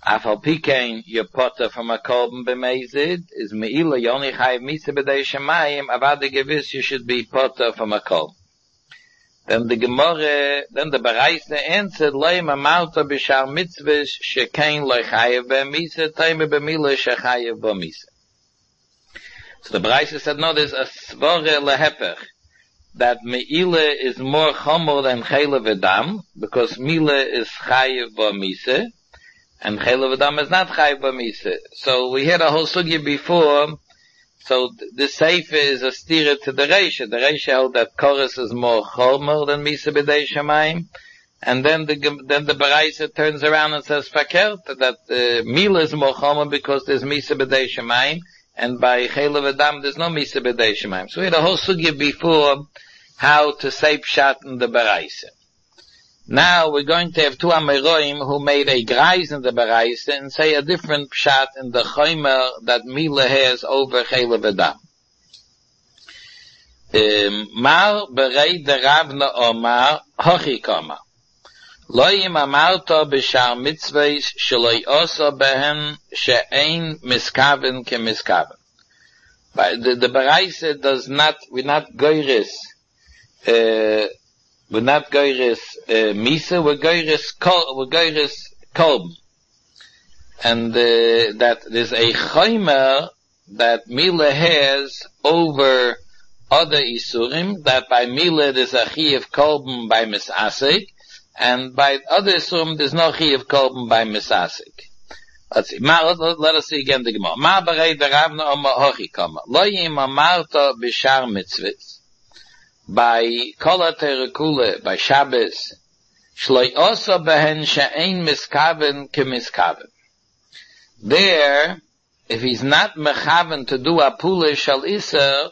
Afal pikein your potter from a kolben b'mezid is meila yoni chayiv misa b'dei shemayim avada gewiss you should be potter from a kolben. Then the Baraisa answered leim amalta b'shar mitzvahs shekein lo chayiv b'misa taime b'mila shechayiv b'misa. So the Baraisa said no, there's a svore lehepech that meila is more chomer than chayla v'dam because mila is chayiv b'misa. And Chayla V'dam is not Chayiv B'misa. So we had a whole sugya before. So this Sefer is a stira to the Reisha. The Reisha held that Chorus is more Chomer than Misa B'dei Shamayim. And then the Baraisa turns around and says Fakert, that Mila is more Chomer because there's Misa B'dei Shamayim. And by Chayla V'dam there's no Misa B'dei Shamayim. So we had a whole sugya before how to say Pshat in the Baraisa. Now we're going to have two Ameroim who made a Greis in the Baraisa and say a different Pshat in the Chomer that Mila has over Chayla V'dam. Mar berei de Ravna Omar Hochi Kama. Lo yim amarto b'shar mitzvahs sheloi oso behen she'ein miskaven ke miskaven. The Baraisa does not, we're not goyres, Misa, we're goyres kolb. And that there's a chaymer that Mila has over other Isurim, that by Mila there's a chiyuv kolben by misasik, and by other Isurim there's no chiyuv kolben by misasik. Let's see. Let us see again the Gemara. Ma berei de Ravna Omar Hochi Kama. Lo yim amarta b'shar mitzvahs. By Kol HaTorah by Shabbos, Shloi Oso Behen She'ein Miskaven Ke Miskaven. There, if he's not mechaven to do a pula shal iser,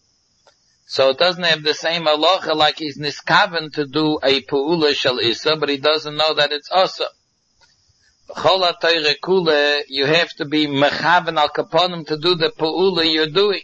so it doesn't have the same halacha like he's niskaven to do a pula shal iser, but he doesn't know that it's oso. Kol HaTorah you have to be mechaven al kaponim to do the pula you're doing.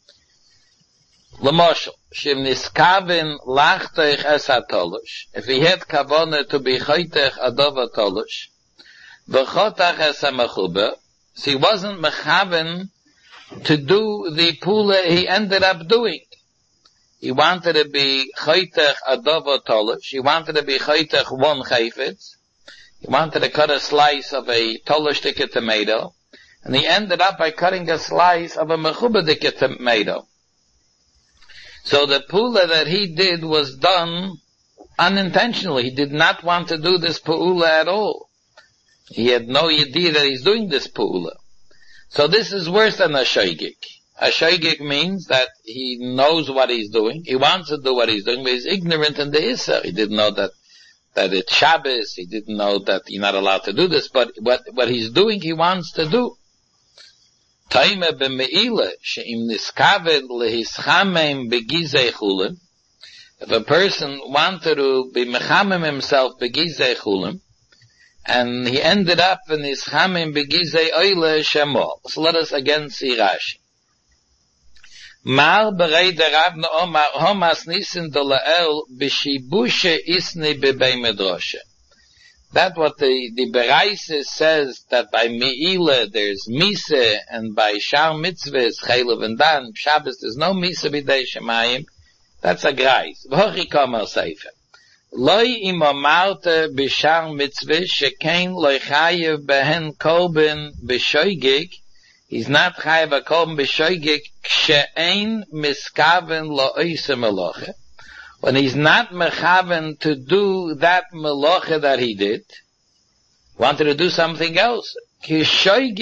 L'moshel, shim niskaven lachteich es hatolosh. If he had kavona to be chaytech adov hatolosh, v'chotach es ha-mechuber, so he wasn't mechaven to do the pula he ended up doing. He wanted to be chaytech adov hatolosh. He wanted to be chaytech one chayfetz. He wanted to cut a slice of a tolosh tomato, and he ended up by cutting a slice of a mechuber tomato. So the pula that he did was done unintentionally. He did not want to do this pula at all. He had no idea that he's doing this pula. So this is worse than a shaygik. A shaygik means that he knows what he's doing. He wants to do what he's doing, but he's ignorant in the Isser. He didn't know that it's Shabbos. He didn't know that you're not allowed to do this, but what he's doing, he wants to do. Taime b'meila she'im niskaven lehischamem begizei chulim. If a person wanted to be mechamem himself begizei chulim, and he ended up in nischamem begizei oile shemol. So let us again see Rashi. Mar berei de Ravna Omar homas nisin de la'el b'shibushe isni b'bei medroshe. That's what the Baraisa says, that by Me'ila there's Misa, and by Shar Mitzvahs, Chaylev and Dan, Shabbos, there's no Misa b'dei Shemayim. That's a Greis. V'hochi Kamer Sefer. Loi im amarte b'shar Mitzvahs, shekein loi chayev behen kolben b'shoygik, he's not chayev a kolben b'shoygik, kshe'ein miskaven lo oise meloche. When he's not mechaven to do that meloche that he did, wanted to do something else. So he's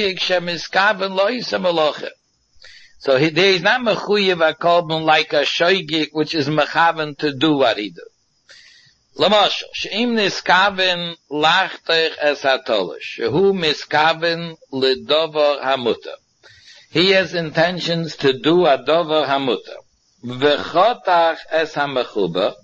not mechuyev a kolben like a shoygik, which is mechaven to do what he did. L'moshel, she'im niskaven lachteich es hatolosh, shehu miskaven l'dover hamuter. He has intentions to do a dover hamuter. V'chotach es ha-mechuber,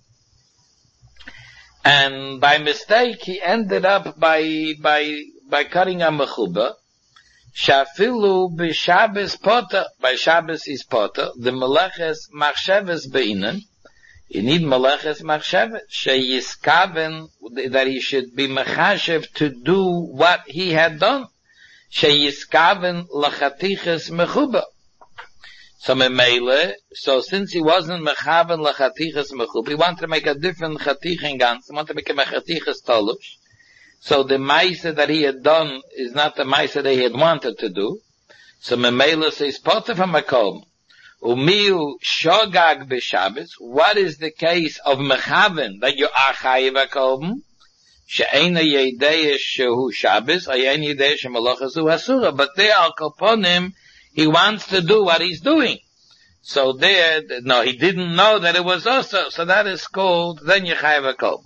and by mistake he ended up by cutting a mechuber. Shafilu b'Shabbos poter, by Shabbos he's poter. The meleches machsheves beinen, You need Meleches Machshevet. Sheyiskaven, that he should be Mechashev to do what he had done. Sheyiskaven Lachatiches Mechuba. So Memele, so since he wasn't Mechaven Lachatiches Mechuba, he wanted to make a different Chatich in Gans, he wanted to make a Chatiches Tolush. So the Maisa that he had done is not the Maisa that he had wanted to do. So Memele says, Potter from Makom, Umiu Shogag B'Shabbos, what is the case of Mechaven that you are Chayiv HaKoben? She'ena Yedei Shehu Shabbos, Ayen Yedei Shemalachas Hu Asura. But there, Al Koponim, he wants to do what he's doing. So there, no, he didn't know that it was also, so that is called, then you Chayiv HaKoben.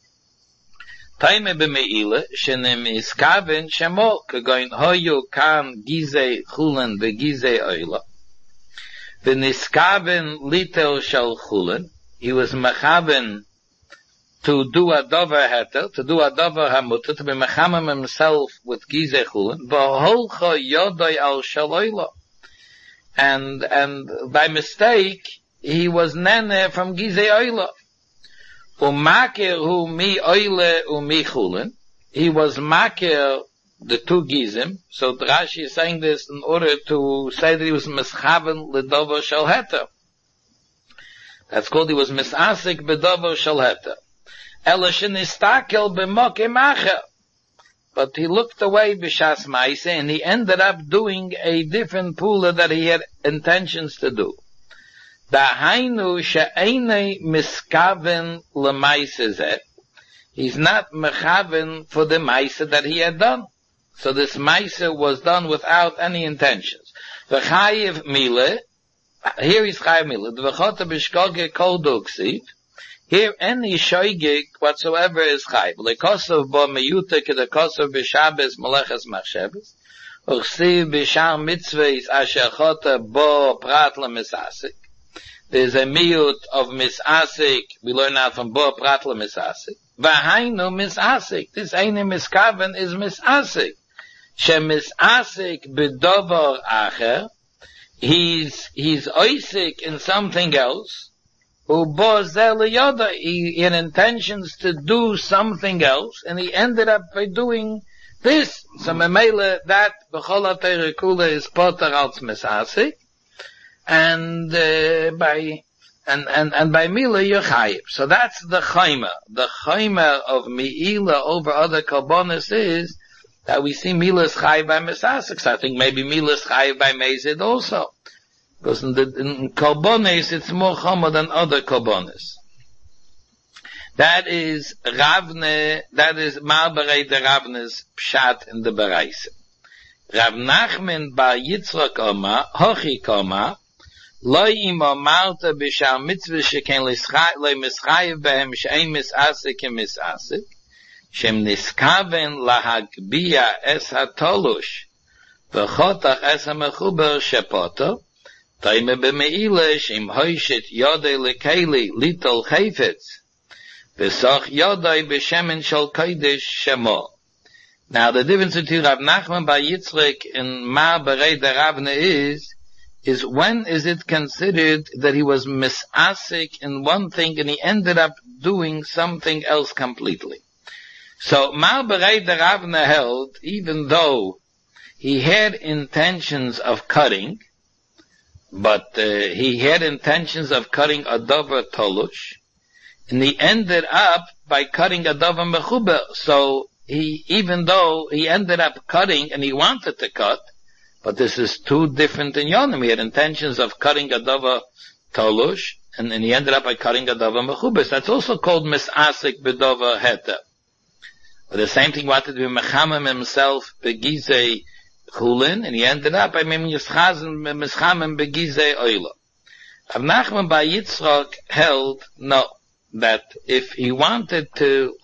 Taime b'me'ila, shenem iskaven shemol, kegoin hoyu kan gizei chulen v'gizei oila. V'niskaven litel shel chulen, he was mechaven to do a dover heter, to do a dover hamutter, to be mechamem himself with gizei chulen, v'holcha yodoi al shel oila. And by mistake, he was nene from gizei oila. Umakir hu mi oile umi chulen. He was makir the two gizim. So Rashi is saying this in order to say that he was mischaven ledover shel heter. That's called he was misasik bedover shel heter. Ela shenistakel b'moke macher. But he looked away b'shas ma'ase and he ended up doing a different pula that he had intentions to do. Dahainu she'enei miskaven l'maisa zeh. He's not mechaven for the maisa that he had done. So this maisa was done without any intentions. V'chayiv mile, here is chayiv mile. V'chota b'shkoge kol duksiv. Here any shoygig whatsoever is chayiv. Lekosov bo meyute kedekosov b'shabes meleches machsheves. Uchsiv b'shar mitzvahs asher chota bo prat l'misasik. There's a miyut of misasik. We learn out from Bo Pratla misasik. V'hainu misasik. This eine miskaven is misasik. She misasik b'dovar acher. He's oisik in something else. Ubo zel yoda. He had intentions to do something else, and he ended up by doing this. So memele that b'chol ha'teireh kula is poter als misasik. And by Mila Yechayim. So that's the Chayma. The Chayma of Me'ila over other Karbonis is that we see Mila is Chayiv by Mesasik. I think maybe Mila is Chayiv by Mezid also. Because in Karbonis it's more Chama than other Karbonis. That is Ravne, that is Marberei de Ravne's Pshat in the Bereise. Rav Nachman bar Yitzchak Oma, Hochi Koma, Loi ima marta b'shar mitzvah sheken le mischayev behem she'en misasik im misasik, shem niskaven lahagbiya es hatolush, v'chotach es hamechuber shepoto, taime b'meile shem hoishet yodei lekeli litol chayfetz, v'soch yodei b'shemen shel kodesh shemo. Now the difference between Rav Nachman bar Yitzchak and Mar Berei de Ravne is when is it considered that he was misasik in one thing and he ended up doing something else completely. So Mar Berei de Ravna held, even though he had intentions of cutting, but he had intentions of cutting a dover tolush, and he ended up by cutting a dover mechuber. So even though he ended up cutting and he wanted to cut, but this is two different in Yonim. He had intentions of cutting a dava tolush, and he ended up by cutting a dava mechubes. That's also called misasik b'dava heta. But the same thing wanted to be mechamem himself begizei chulin, and he ended up by mischamem begizei oila. Rav Nachman bar Yitzchak held no, that if he wanted to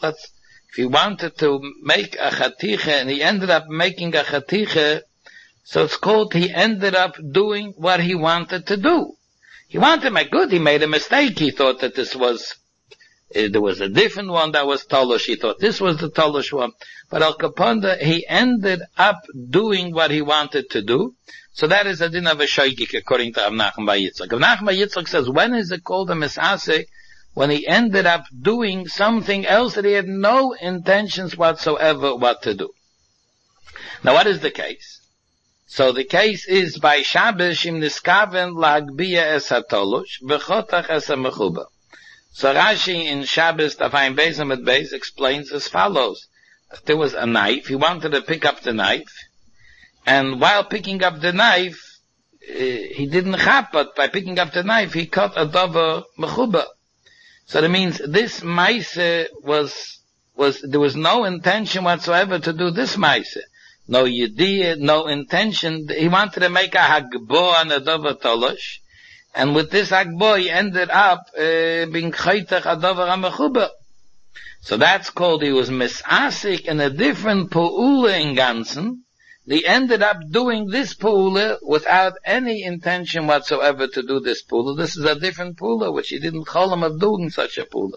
make a chatiche, and he ended up making a chatiche. So it's called he ended up doing what he wanted to do. He wanted to make good, he made a mistake, he thought that there was a different one that was Tolush, he thought this was the Tolush one. But Al Kaponda, he ended up doing what he wanted to do. So that is a din of a shoygik according to Rav Nachman bar Yitzchak. Rav Nachman bar Yitzchak says, when is it called a misasik? when he ended up doing something else that he had no intentions whatsoever what to do. Now what is the case? So the case is by Shabbos im niskaven lagbiya es hatolush v'chotach es hamechuba. So Rashi in Shabbos Tafayin Beis Amud Beis explains as follows. There was a knife, he wanted to pick up the knife, and while picking up the knife, he didn't chap, but by picking up the knife, he cut a davar mechuba. So that means this maise was, there was no intention whatsoever to do this maise. No yediyah, no intention. He wanted to make a hagbo on a davar tolosh, and with this hagbo, he ended up being chaytach a davar hamechuba. So that's called, he was misasik in a different pu'ula in Gansen. They ended up doing this pu'ula without any intention whatsoever to do this pu'ula. This is a different pu'ula, which he didn't call him of doing such a pu'ula.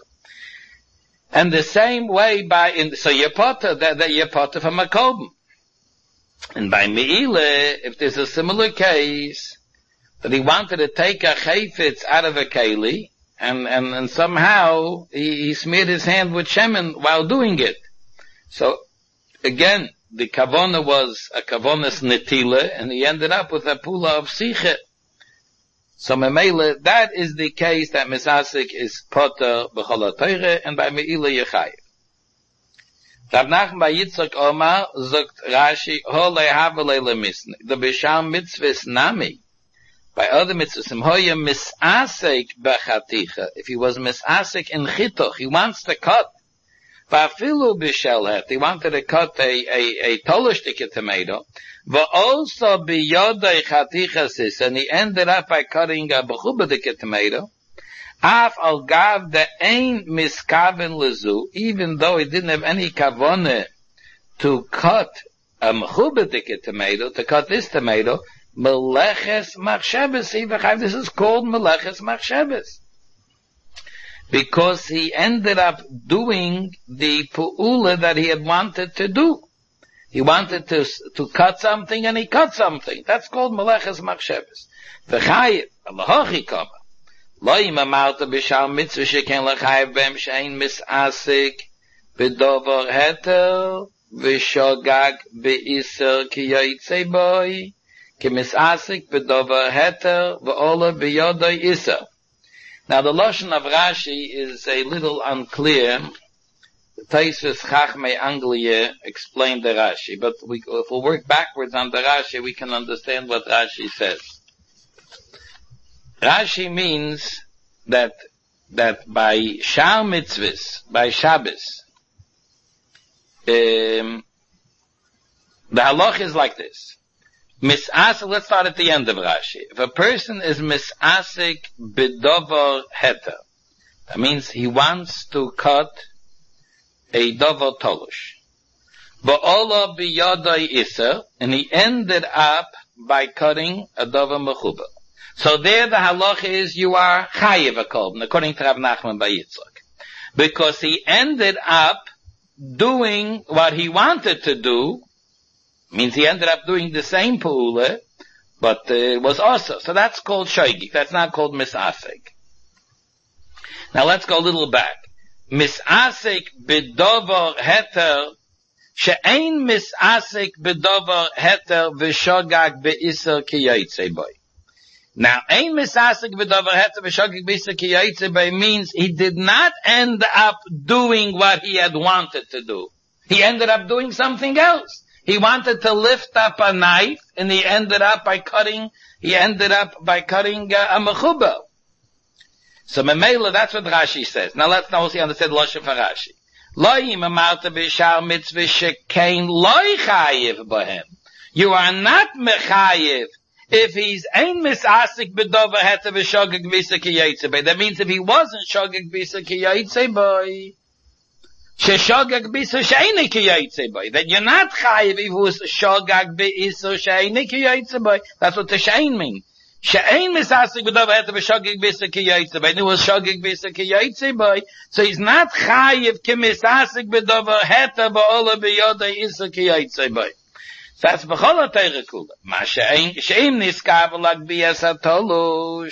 And the same way so you're potter, that you're potter from a korban. And by Me'ile, if there's a similar case, that he wanted to take a chayfetz out of a keli, and somehow he smeared his hand with shemen while doing it. So again, the kavona was a kavonas netila, and he ended up with a pula of siche. So memele, that is the case that misasik is potter b'chol ha'torah, and by meila yechayev. Rav Nachman by Yitzchak Omar zogt Rashi ho lehavele lemisne. The b'sham mitzvahs nami. By other mitzvahs, misasik b'chaticha. If he was misasik in chitoch, he wants to cut. Va'afilu b'shelhet, he wanted to cut a toloshtik tomato. Va'oso b'yodai chaticha sis, and he ended up by cutting a b'chubadik tomato. Af al gav de ein miskaven lezu, even though he didn't have any kavone to cut a b'chubadik tomato, to cut this tomato, Meleches machshavas, this is called Meleches machshavas. Because he ended up doing the pu'ula that he had wanted to do. He wanted to cut something and he cut something. That's called Meleches machshavas. V'chayev, alahochi kama. Lo imamalta b'shal mitzvah sheken l'chayev b'em she'ein mis'asik b'dover heter v'shogag b'iser ki yoytzei boi. Kimisasik bedover heter v'ola b'yodai isa. Now the lashon of Rashi is a little unclear. The Tosfos Chachmei Anglia explained the Rashi, but if we work backwards on the Rashi, we can understand what Rashi says. Rashi means that by Shar Mitzvahs, by Shabbos, the halach is like this. Misasik, let's start at the end of Rashi. If a person is misasik b'dover heter, that means he wants to cut a dover tolush. Ba'ola b'yodai iser, and he ended up by cutting a dover mechuba. So there the halacha is you are chayiv a korban, according to Rav Nachman by Yitzchak. Because he ended up doing what he wanted to do, means he ended up doing the same pu'ula, but it was also. So that's called shoygik. That's not called misasik. Now let's go a little back. Misasik b'dover heter, she'ein misasik b'dover heter v'shogag b'iser ki yoytzei boy. Now, ein misasik b'dover heter v'shogag b'iser ki yoytzei boy means he did not end up doing what he had wanted to do. He ended up doing something else. He wanted to lift up a knife, and he ended up by cutting a mechuba. So memela, that's what Rashi says. Now let's see understand Lashon for Rashi. Lo imamarta b'shar mitzvah shekein lo chayiv b'hem. You are not mechayiv if he's ein misasik b'dover heter v'shogeg v'isa ki yoytzei boy. That means if he wasn't shogeg v'isa ki yoytzei boy, sheshogag b'isa she'eini ki yoytzei boy. That you're not chayiv if he was shogag b'isa she'eini ki yoytzei boy. That's what the she'ein means. She'ein misasik b'dover heter v'shogeg b'isa ki yoytzei boy. And he was shogeg b'isa ki yoytzei boy. So he's not chayiv ki misasik b'dover heter b'ola b'yodai isa ki yoytzei boy. So that's b'chol ha'torah kula. Ma she'ein niskav l'agbias hatolush.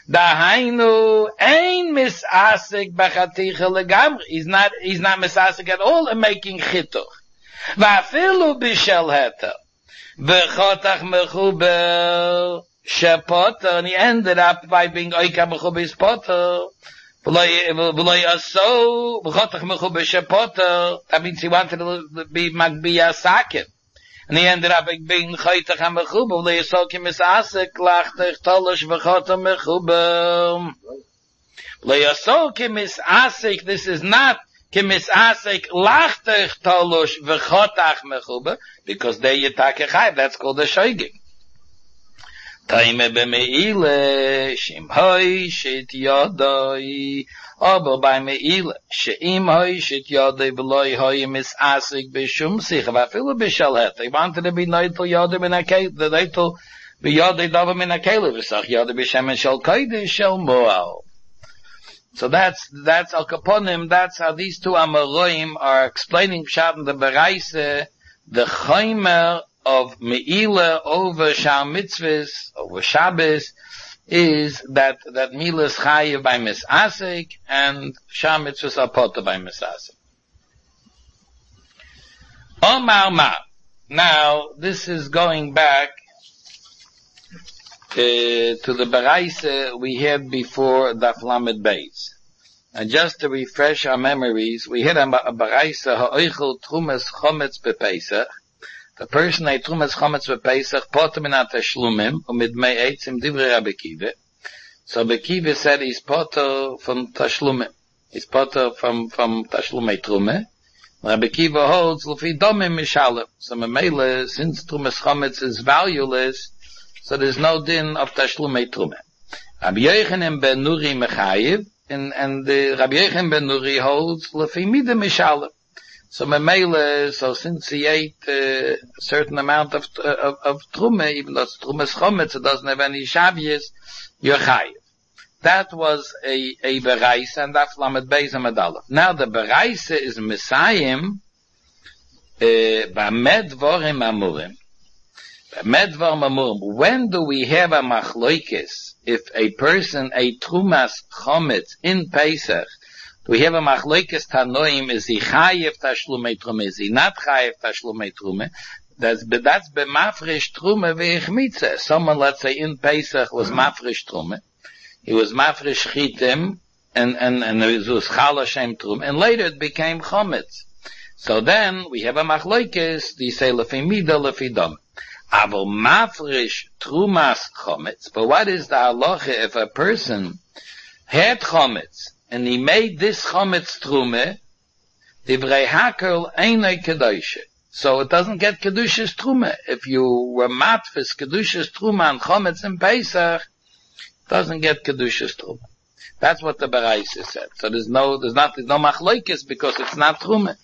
Dahainu ein misasik b'chaticha legamri. He's not misasik at all in making chituch. Va'afilu b'shel heter. V'chotach mechuber shepoter. And he ended up by being oika mechuber's poter. V'loi aso v'chotach mechuber shepoter. That means he wanted to be magbiya sakin. And he ended up being chaytach ha-mechuber, v'lo yisol ki misasik, lachtech tolosh v'chotam mechuber. V'lo yisol ki misasik, this is not ki misasik, lachtech tolosh v'chotach mechuber, because there you take a chayv, that's called a shoygig. Taime b'me'ile, shim hoi shit yodoi, aber bei Meile, she'im hoi shit yodoi v'loi hoi misasik b'shum sich, v'afilu b'shel het. He wanted to be neitel yodoi min ha-kele, the neitel b'yodoi davar min ha-kele, v'sach yodoi b'shemen shel kodesh shel moal. So that's al kaponim, that's how these two Amoraim are explaining Pshat in the Beraise, the chaimer of Meile over Shal Mitzvahs, over Shabbos, is that Mila is chayiv by misasik and Shal Mitzvahs are potter by misasik. Omar ma. Now, this is going back to the Beraise we had before Daf Lamed Beis. And just to refresh our memories, we had a Beraise ha'oichel trumas chometz bepesach. The person ate trumas chometz bepesach potter min ha-tashlumim umid mei eitzim divrei Rabbi Kiva. So Rabbi Kiva said he's potter from tashlumim. He's potter from tashlumei trume. Rabbi Kiva holds l'fi domim mishalem. So Mamela, since trumas chometz is valueless, so there's no din of tashlumei trume. Rabbi Yochanan ben Nuri mechayiv, and Rabbi Yochanan ben Nuri holds l'fi mida mishalem. So Mamela, so since he ate a certain amount of trume, even though it's trumas chometz, it doesn't have any shavias, you're chayiv. That was a Beraise, and Daf Lamed Beis Amud Aleph. Now the Beraise is Messiahim, B'amed Dvorim Amurim. B'amed Dvorim Amurim. When do we have a machloikis? If a person ate trumas chometz in Pesach, do we have a machloikis tanoim? Is he chayiv tashlumei trume? Is he not chayiv tashlumei trume? That's b'mafresh trume ve'ich. Someone, let's say, in Pesach was mafresh trume. He was mafresh chitim, and it was chal Hashem trum, and later it became chometz. So then we have a machloikis. They say lefi mida lefi dom. Aval mafresh trumas chometz. But what is the halacha if a person had chometz and he made this chometz trume? Divrei hakel einay kedusha. So it doesn't get kedusha's trume. If you were matfis kedusha's trume on chometz in Pesach, doesn't get Kedusha's Truma. That's what the Beraise said. So there's no machloikis because it's not Truma.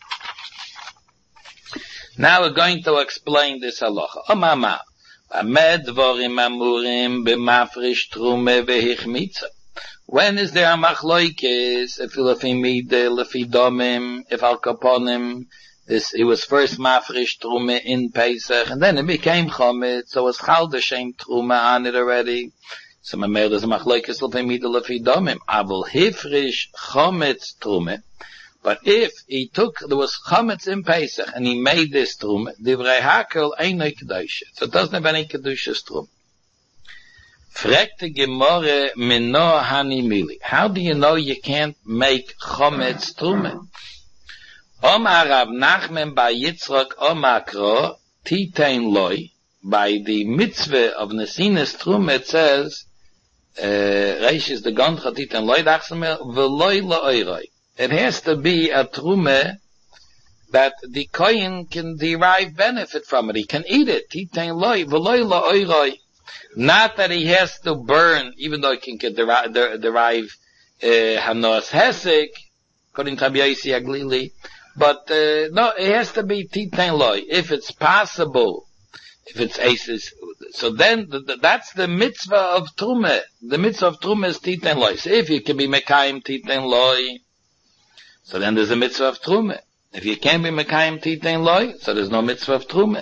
Now we're going to explain this halacha. Omama. Amed dvorim amurim b'mafresh trume v'hichmitza. When is there a machloikis? If lefi mide, lefi domim, if al kaponim, it was first mafresh trume in Pesach, and then it became chometz, so it was chal d'shem trume on it already. So my male is a machlokes lefi mida lefi domim. Avol hifrish chometz trume. But if there was chometz in Pesach and he made this trume, divrei hakel einay kedusha. So it doesn't have any kedusha's trume. Frekte gemore mino hani mili. How do you know you can't make chometz trume? Omar Rav Nachman by Yitzchak Omakro Titein Loi. By the mitzvah of Nesinas Trume, it says, Reish is the Gond Titein Loi Dachsame V'loi La'oiroi. It has to be a Trume that the Kohen can derive benefit from it. He can eat it. Titein Loi V'loi La'oiroi. Not that he has to burn, even though he can derive Hanos Hesek, according to Rabbi Yossi Aglili. But no, it has to be Titein Loi. If it's possible, if it's aces, so then that's the mitzvah of Trume. The mitzvah of Trume is Titein Loi. So if you can be Mekayim Titein Loi, so then there's a mitzvah of Trume. If you can't be Mekayim Titein Loi, so there's no mitzvah of Trume.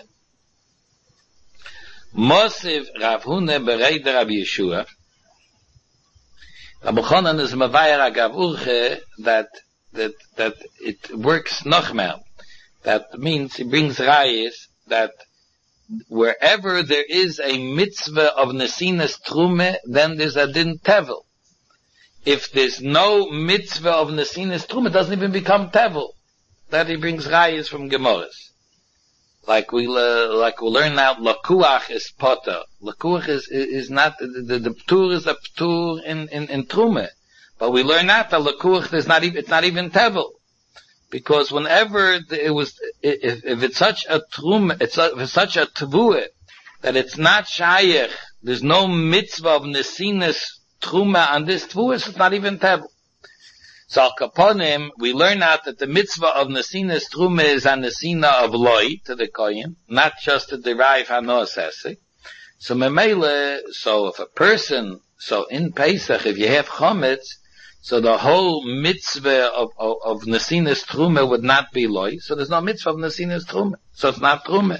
Mosiv Rav Huna Berei de Rabbi Yeshua. Rabbi Chanan is mavayar agav urche that it works nochmel. That means he brings rayis that wherever there is a mitzvah of nesinas trume, then there's a din tevel. If there's no mitzvah of nesinas trume, it doesn't even become tevel. That he brings rayis from Gemaras. Like we learn now, lakuach is potter. Lakuach is not, the ptur is a ptur in trume. But we learn that the lakuach is not even, it's not even tevel. Because whenever if it's such a trume, if it's such a tevuah, that it's not shayach, there's no mitzvah of nesinas trume on this tevuah, so it's not even tevel. So al kaponim, we learn out that the mitzvah of nesinas trume is a nesina of loy to the kohen, not just to derive hanos hesek. So memele, so if a person, so in Pesach, if you have chometz, so the whole mitzvah of nesinas trume would not be loy, so there's no mitzvah of nesinas trume, so it's not trume.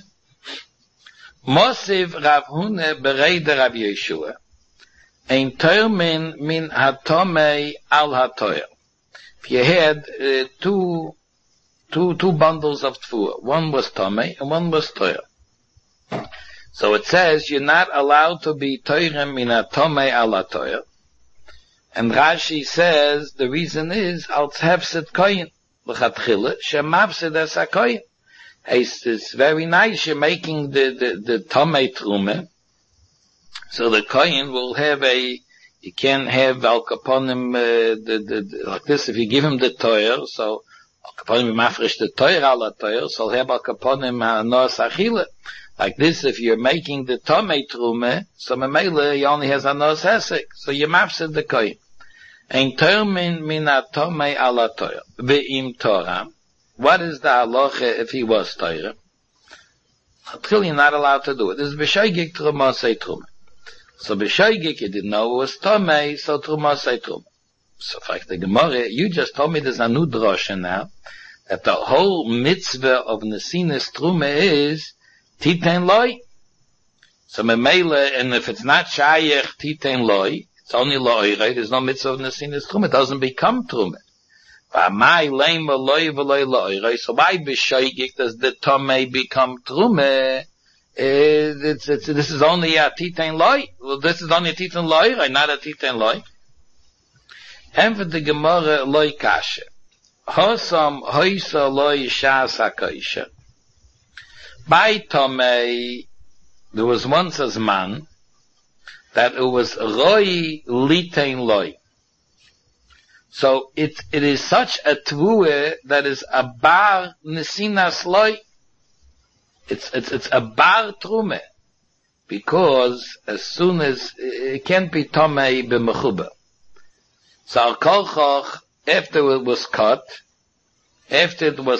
Mosiv Rav Huna bereide Rav Yeshua, ein termin min hatomei al hatoyer. You had two bundles of tfuah. One was tomei and one was toyer. So it says you're not allowed to be toyrem min tomei ala toyer. And Rashi says the reason is al tzhefset koyin l'chatchila shemavset es hakoyin. It's very nice you're making the tomei trume, so the koyin will have you can't have al kaponim like this. If you give him the toyer, so al kaponim mafresh the toyer ala toyer, so he'll have al kaponim hanos achila. Like this, if you're making the tomei trume, so memele he only has hanos hesek, so you mafsid the koyin. Ein termin min tomei ala toyer ve'im toram. What is the halacha if he was toyer? You're not allowed to do it. This is b'shoigig trumasei trume. So b'shoigig, you didn't know it was tomei, so trumasei trume. So fact the Gemara, you just told me there's a new drosha now, that the whole mitzvah of nesinas trume is titen loy. So memele, and if it's not shayach titen loy, it's only loy, right? There's no mitzvah of nesinas trume. It doesn't become trume. V'amai leima loy v'loy loy, right? So why b'shoigig does the tomei become trume? This is only a titen loy. Well, this is only a titen loy, right? Not a titen loy. And for the Gemara loy kasha. Hosam hoisa loy shas hakaisha. By tomei, there was once a man that it was roi litein loy. So it is such a tvue that is a bar nesinas loy. It's a bar trume, because as soon as it can't be tomei b'mechuba. So al kolchoch, after it was cut, it was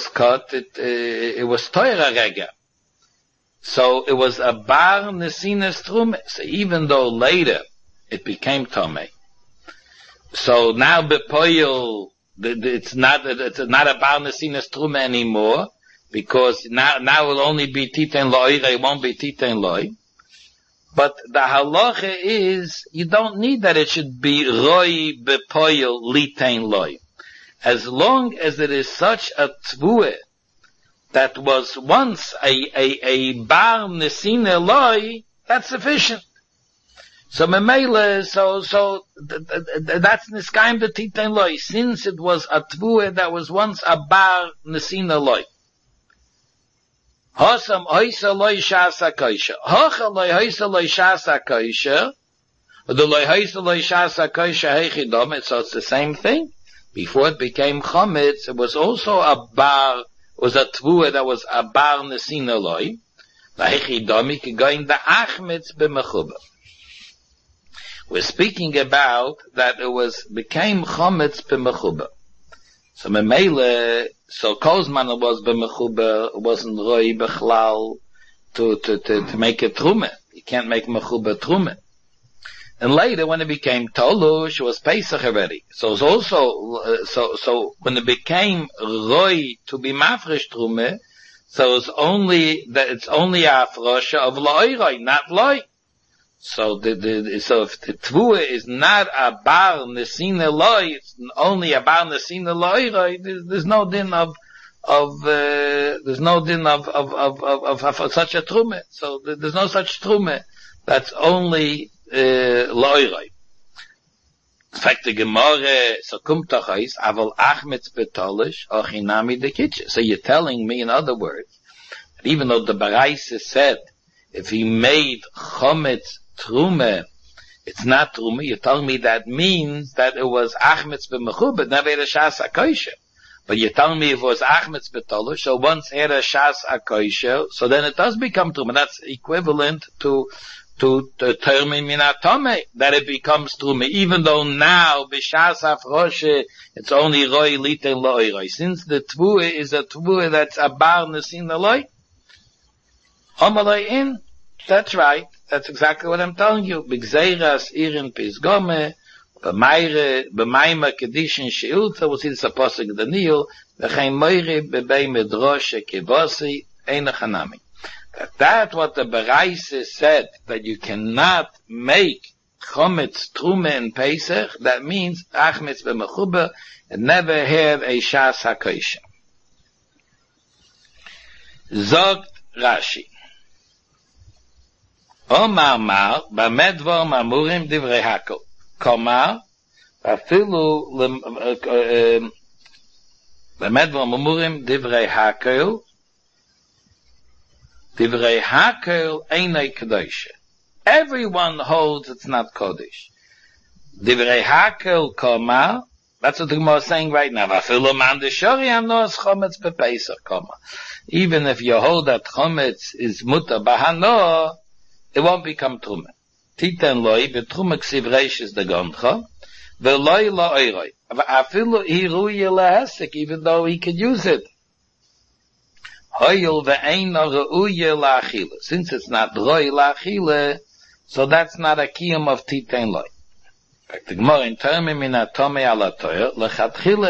toira rega. So it was a bar nesinas trume. So even though later it became tomei, so now bepoil, it's not a bar nesinas trume anymore, because now it will only be titen loy, it won't be titen loy. But the halacha is, you don't need that it should be roi bepoil litein loy. As long as it is such a tvue that was once a bar nesina loy, that's sufficient. So memele, so that's niskaim the titen loy, since it was a tvue that was once a bar nesina loy. Hosam hoisa loy shasa kaisha. Hocha loy hoisa loy shasa kaisha. The loy hoisa loy shasa kaisha heichidom. So it's the same thing. Before it became chometz, it was also a bar, was a tvua that was a bar nesina loy. Heichidomi going the achmetz b'mechuba. We're speaking about that it became chometz b'mechuba. So memele, so kozman it was b'mechuba, it wasn't roi b'chlal to make a trume. You can't make mechuba trume. And later, when it became tolush, it was Pesach already. So it's also, so when it became roi to be mafresh trume, so it's only afrosha of loy, not loy. So so if the tvua is not a bar nesina loy, it's only a bar nesina loy, there's no din of such a trume. So there's no such trume. That's only loy. In fact, the Gemara, so kommt doch heis, aval achmetz betolish, ochinami de kitche. So you're telling me, in other words, that even though the Baraisa said, if he made chometz trume, it's not trume, you're telling me that means that it was achmetz b'mechubet, never had a shas akoisha. But you're telling me if it was achmetz betolish, so once had a shas akoisha, so then it does become trume. That's equivalent to termi minatome, that it becomes trume, even though now b'shas afroshe it's only roi liten loy roi. Since the tvua is a tvua that's a bar nesin loy, omaloi in, that's right. That's exactly what I'm telling you. B'gzeiras irin pisgome, b'mayma kedishin sheilta, we'll see this apostle Daniel, v'chein moiri b'bei medroshe kivosi, ein chanami. That's what the Baraisa said, that you cannot make chometz trume in Pesach. That means achmetz b'mechuba, and never have a shas hakoisha. Zogt Rashi. Omar mar, b'medvar mamurim divrei hakel. Komar, afilu b'medvar mamurim divrei hakel, divrei hakel einay kadosh. Everyone holds it's not kodesh. Divrei hakel koma. That's what the Gemara is saying right now. Vafilu man deshori anos chometz bepesach koma. Even if you hold that chometz is muta bahano, it won't become trume. Titen loy betrume ksiv reishis de gondcha, veloy lo oiroi. Vafilu hiruye lehesek, even though he could use it. Hoyel ve'ein reuye la'achile. Since it's not roi la'achile, so that's not a kiyum of titen loy. The Gemara in termi min atome ala toyer lechatchile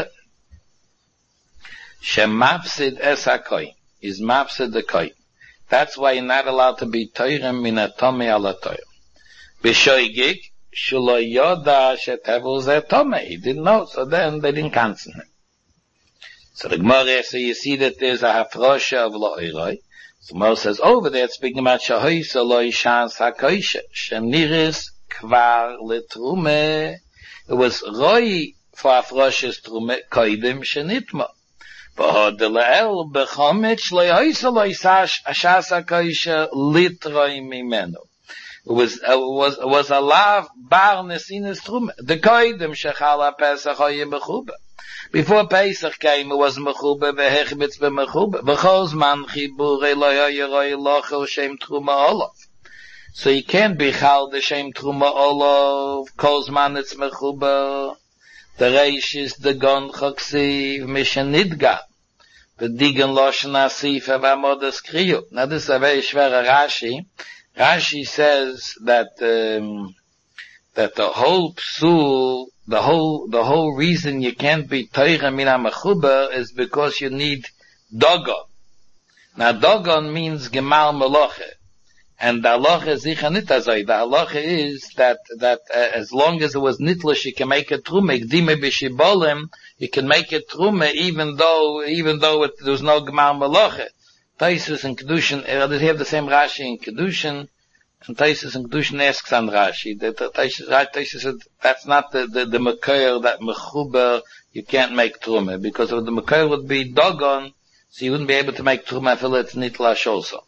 shemafsid es hakoyin is mafsid the koyin. That's why you're not allowed to be toyrem min atome ala toyer. B'shoigig shelo yoda shetevel ze tome. He didn't know, so then they didn't cancel him. So the Gemara, so you see that there's a hafrosha of lo'iroi. So Gemara says over there, it's speaking about shahoisa lo'i shans hakoisha. Shem niris kvar letrume. It was roi for hafrosha's trume koidim shenitma. V'hod le'el b'chomich lo'hoisa lo'i shas hakoisha litroi mimenu. It was a lav bar nesinas trume. The koidim shechala pesach hoye b'chuba. Before Pesach came, it was mechube vehechmitz b'mechube. V'choz man chibur eloy yeroi lochel shem truma olav. So you can't be chal the shem truma olav. Khoz man it's mechube. The reish is the gon chaksiv mishenidga. The digan loshen asif avamodas kriyu. Now this is a very schwer Rashi. Rashi says that the whole psul, the whole reason you can't be Torah min ha-mechuber is because you need dogon. Now dogon means gemal meloche. And the halacha is sicher nit azay. The halacha is that as long as it was nitlish, you can make it trume. Gdime b'shibolim, you can make it trume even though there was no gemal meloche. Taisus and Kedushin, they have the same Rashi in Kedushin. And Taisus and Kedushin asks on Rashi, Taisus said, that's not the Mekoyer, that Mechuber, you can't make Truma, because if the Mekoyer would be Dogon, so you wouldn't be able to make Truma, I feel it's Nitlash also.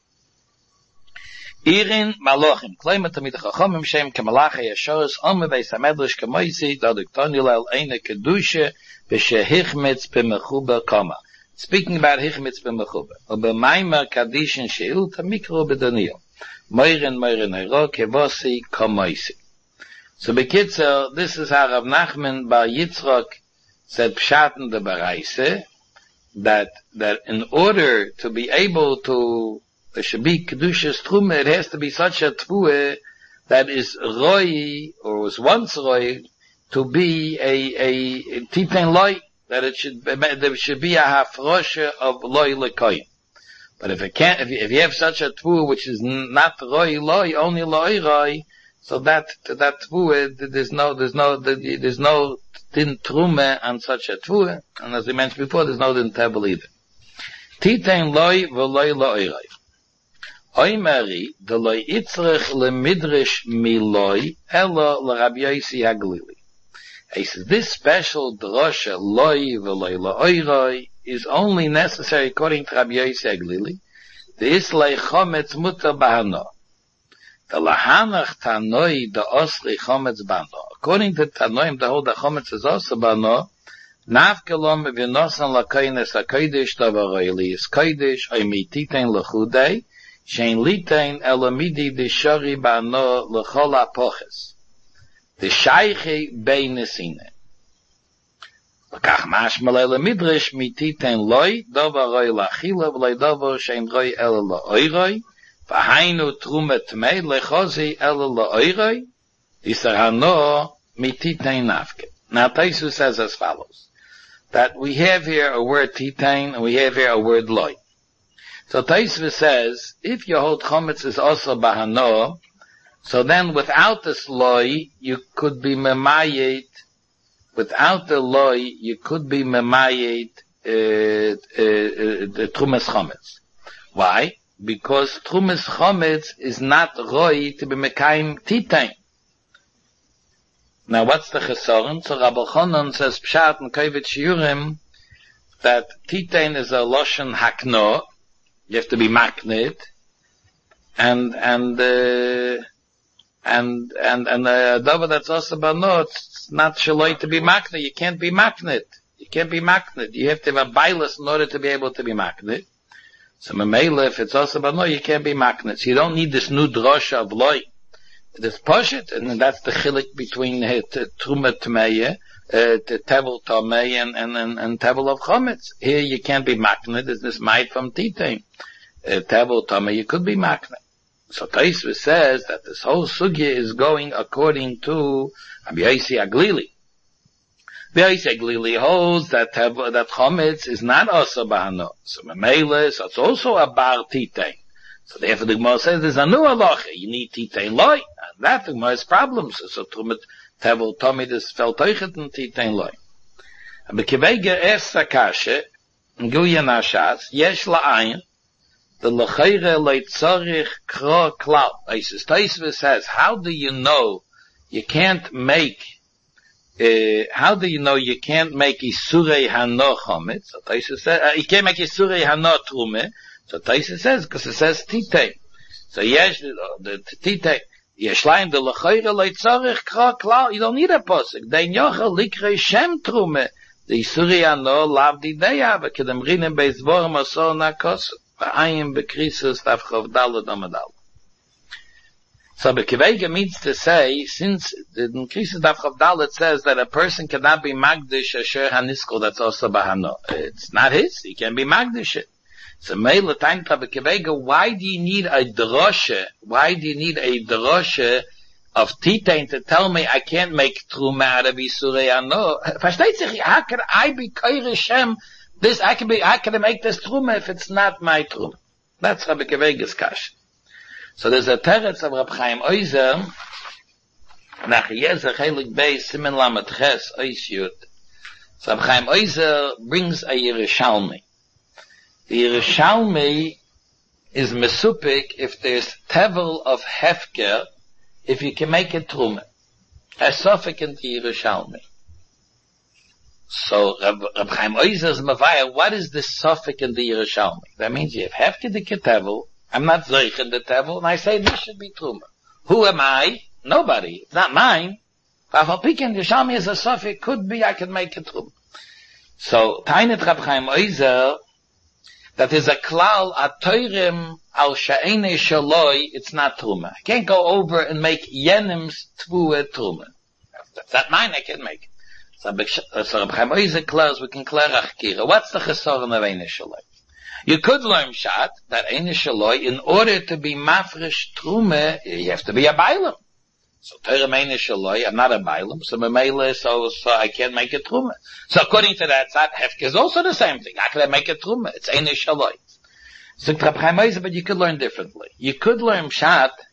Irin Malochim, Kleimet Amit Chachomim Shem Kemalacha Yeshoris, Ome Beis HaMedrash Kemoisi, Daduktonil El Eine Kedusha, B'Shehichmetz B'Mechuber Koma. Speaking about Hichmetz B'Mechuber, U'B'Maymer Kadishin Sheilta Mikro B'Daniel. Moiren Hero Kevosi Komoisi. So Bekitzer, this is how Rav Nachman Bar Yitzchok said Pshaten the Baraise, that in order to be able to, there should be Kedushas Trume, it has to be such a Tvue that is Roi, or was once Roi, to be a Titen Loi, that there should be a Hafrosha of Loi Lekoyim. But if you have such a tvua which is not roi loi, only loi roi, So that tvua, there's no din trume on such a tvua, and as we mentioned before, there's no din tebel either. Titein loy v'loy lo'oiroi. Oimeri, de loy itzrich lemidrish miloy, elo l'Rabbi Yossi Haglili. He says, this special drosha, loy v'loy lo'oiroi, is only necessary according to Rabbi Yossi Haglili. The islay chometz mutter bahano. The lahanach tanoi the osri chometz bano. According to Tanoim, the whole the chometz is also bano. Navkelom v'nosan lakoines hakodesh tavaroili is kodesh oy mititein lechudei shein litein elamidi deshari bano lechol apoches. The shayche beinesine. Lakach mashmal elamidrash mititein loy davaroi lachila v'loy davar shein roi el la'oiroi v'hainu trumet mei lechozi el la'oiroi isarano mititein navke. Now Taisu says as follows, that we have here a word titain and we have here a word loy. So Taisu says, if your whole chometz is also bahano, so then without this loy, you could be memayet, without the loy, you could be memayet the trumas chometz. Why? Because trumas chometz is not roy to be mekayim titain. Now, what's the chesaron? So Rabbi Chonon says pshat and kovet shiurim that titain is a loshen hakno. You have to be maknit, and davar that's also bano. It's not shaloi to be maknit. You can't be maknit. You can't be maknit. You have to have a bailus in order to be able to be maknit. So memela, if it's also bano, you can't be maknit. So you don't need this new drosha of loy. This poshit, and that's the chilik between truma tmeye, tevel tomei, and tevel of chometz. Here you can't be maknit. There's this might from titain. Tevel tomei, you could be maknit. So Taisva says that this whole sugya is going according to Rabbi Yossi Haglili. Rabbi Yossi Haglili holds that chometz is not also bahano. So memele, so it's also a bar titain. So therefore the Gemara says there's a new halacha. You need titain loy. And that the Gemara has problems. So trumet tevel tomei this fell teichet and titain loy. Aber kevege es sakashe, guya nashas, yesh la'ayin, the lechayre leitzarich kro klau. Taisva says, how do you know you can't make isurei hano chometz? So Taisva says, you can't make isurei hano trume. So Taisa says, because it says titay. So yesh, the titay, yesh laim de lechayre leitzarich kro klau. You don't need a posik. Dein yochel likrei shem trume. The isuri ano lav di deya, v'kedem rinem beizvorim asor nakos, v'ayim bekrisus tavchov dalad amadal. So Bekevega means to say, since the krisus tavchov dalad says that a person cannot be magdish asher haniskol, that's also bahano. It's not his, he can be magdish it. So Meila time Bekevega, why do you need a droshe? Why do you need a droshe of titain to tell me I can't make truma out of isurei ano? Versteht sich? How can I be koire shem? This I can make this truma if it's not my truma. That's Rabbi Kevega's kash. So there's a teretz of Rab Chaim Oizer, nach Yezer Chelik Beis Simen Lamed Ches Ois Yud. So Rab Chaim Oizer brings a Yerushalmi. The Yerushalmi is mesupik if there's tevel of hefker, if you can make it truma. A suffix in the Yerushalmi. So Rab Chaim Oizer's mavaya, what is the suffix in the Yerushalmi? That means you have hefker the tevel. I'm not zoich in the tevel, and I say this should be truma. Who am I? Nobody. It's not mine. But if Pikin Yerushalmi is a suffix, could be I can make it truma. So Tainet Rab Chaim Oizer, that is a klal atoirim al sha'ene shaloi, it's not truma. I can't go over and make yenim's tvua truma. That's not mine, I can make it. So Rab Chaim Oizer clause, we can clear achkira. What's the chesaron of eine shaloi? You could learn shat, that eine shaloi, in order to be mafresh truma, you have to be a bailam. So Torah eine shaloi, I'm not a bailam, so memele, so I can't make a truma. So according to that, hefke is also the same thing. How can I make a truma? It's eine shaloi. So Rab Chaim Oizer, but you could learn differently. You could learn shat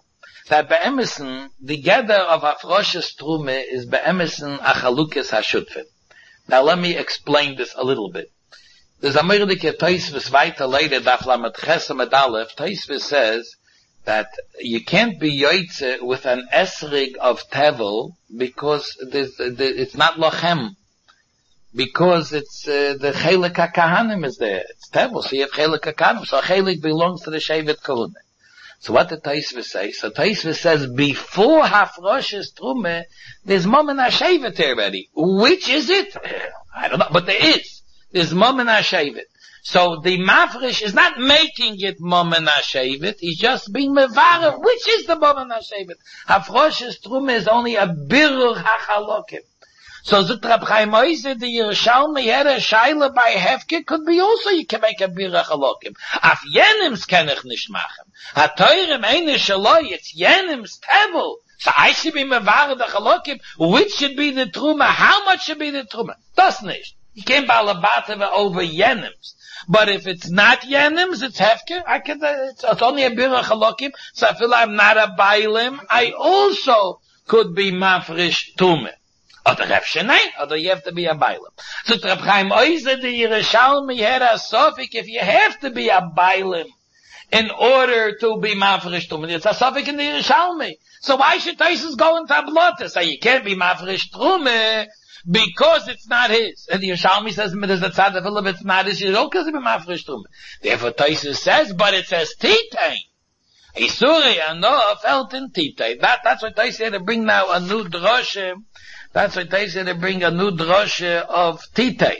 that be'emisen, the gather of Afroshes Trume is be'emisen achalukes hashutfin. Now let me explain this a little bit. There's a Merdike Toisvis weiter later, Daf Lamed Ches Amud Aleph. Toisvis says that you can't be yoitze with an esrig of tevel because it's not lochem. Because it's the chelik hakahanim is there. It's tevel, so you have chelik hakahanim. So chelik belongs to the shevet kohune. So what did Toisvis say? So Toisvis says before Hafroshes Trume, there's Momen HaShevet already. Which is it? I don't know, but there is. There's Momen HaShevet. So the Mafresh is not making it Momen HaShevet, he's just being mevarer. Which is the Momen HaShevet? Hafroshes Trume is only a birur hachalokim. So Zut Rab Chaim Oizer, the Yerushalmi had a shaila by Hefke, could be also, you can make a birur hachalokim. Af Yenims kann ich nicht machen. HaTeurem eine Shaloi, it's Yenims tevel. So I should be mevarer the hachalokim. Which should be the Truma? How much should be the Truma? Das nicht. You can't balabatava over Yenims. But if it's not Yenims, it's Hefke. It's only a birur hachalokim. So I feel I'm not a Bailim. I also could be mafresh tume. Oder Reb Shenai, or you have to be a Bailim. So Reb Chaim Oizer, the Yerushalmi had a Sofik, if you have to be a Bailim in order to be mafresh tume, it's a Sofik in the Yerushalmi. So why should Toisvis go into Blotter? Say you can't be mafresh tume because it's not his. And the Yerushalmi says, there's a tzad of it's not his, you don't because it's mafresh tume. Therefore Toisvis says, but it says Titein. Isuri Ano felt in Titein. That's what they say to bring now a new droshe. That's what they say to bring a new droshe of Titein.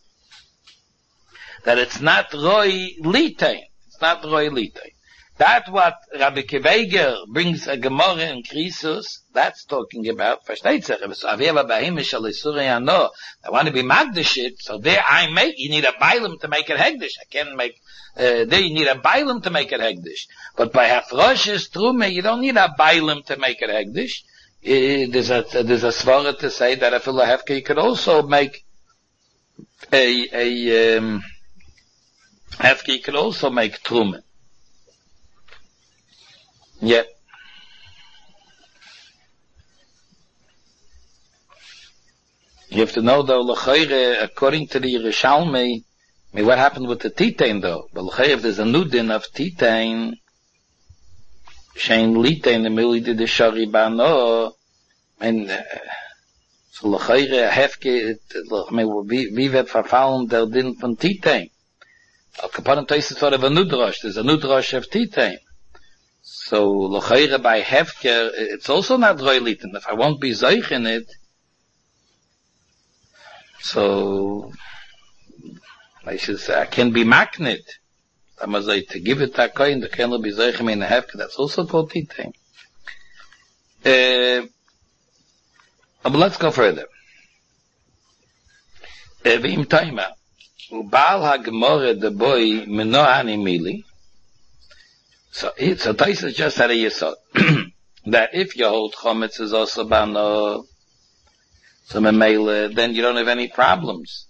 That it's not Roy Litein. It's not Roy Litein. That's what Rabbi Kiveger brings a Gemara in Krisus. That's talking about. Versteht sich? I want to be Magdashit. So there you need a Bailim to make it Hegdish. I can't make, there you need a Bailim to make it Hegdish. But by Hafroshes Trume, you don't need a Bailim to make it Hegdish. There's a svara to say that a fellow hefke you could also make hefke you could also make trumen. Yeah. You have to know though, l'chayre, according to the Yerushalmi, what happened with the Titein though? But l'chayre, if there's a new din of Titein, Shein Litein, the Mili did the Shari Bano, and so l'chayre, hefke, wie wird verfallen der din von Titein? Al kapanim Toisvis for a nudrosh, there's a nudrosh of Titein. So, l'chayre by hefke, it's also not Roy Litein. If I won't be zoich in it, so, I should say, I can be maknit. I must say, to give it a coin, the can be zoich in the hefke, that's also called Titein. But let's go further. V'im toima, u'bal ha'gemore the boy meno ani mili. So Toisvis just had a yesod that if you hold chometz is also bano, so memele, then you don't have any problems.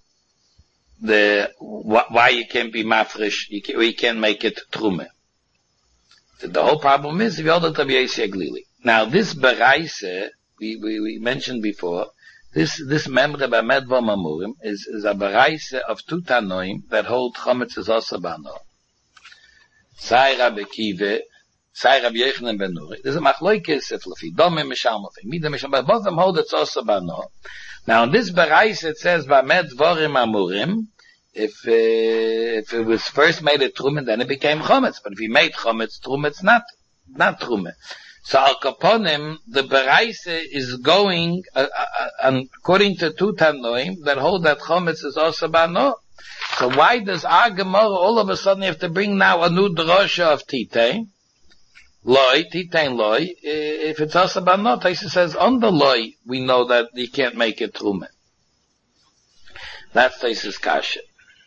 Why you can't be mafresh, you can't make it trume. The whole problem is if you hold it to be glili. Now this bereise, we mentioned before, this member by Medva Mamurim is a bereise of two tanoim that hold chometz is also bano. Sai Rabbi Kive, Sai Rabbi Yochanan ben Nuri. There's a machloikes if lefi dome mishal mafim. Mida mishal, but both of them hold it's also bano. Now in this bereise it says Bamed Dvorim Amurim. If it was first made a trumen, then it became chometz. But if you made chometz, trumetz not trumen. So al kaponim, the bereise is going according to two tanoim that hold that chometz is also bano. So why does our Gemara all of a sudden have to bring now a new drosha of Titein? Titein loy. If it's also bano, Toisvis says on the loy we know that you can't make it trumen. That's Toisvis kasha.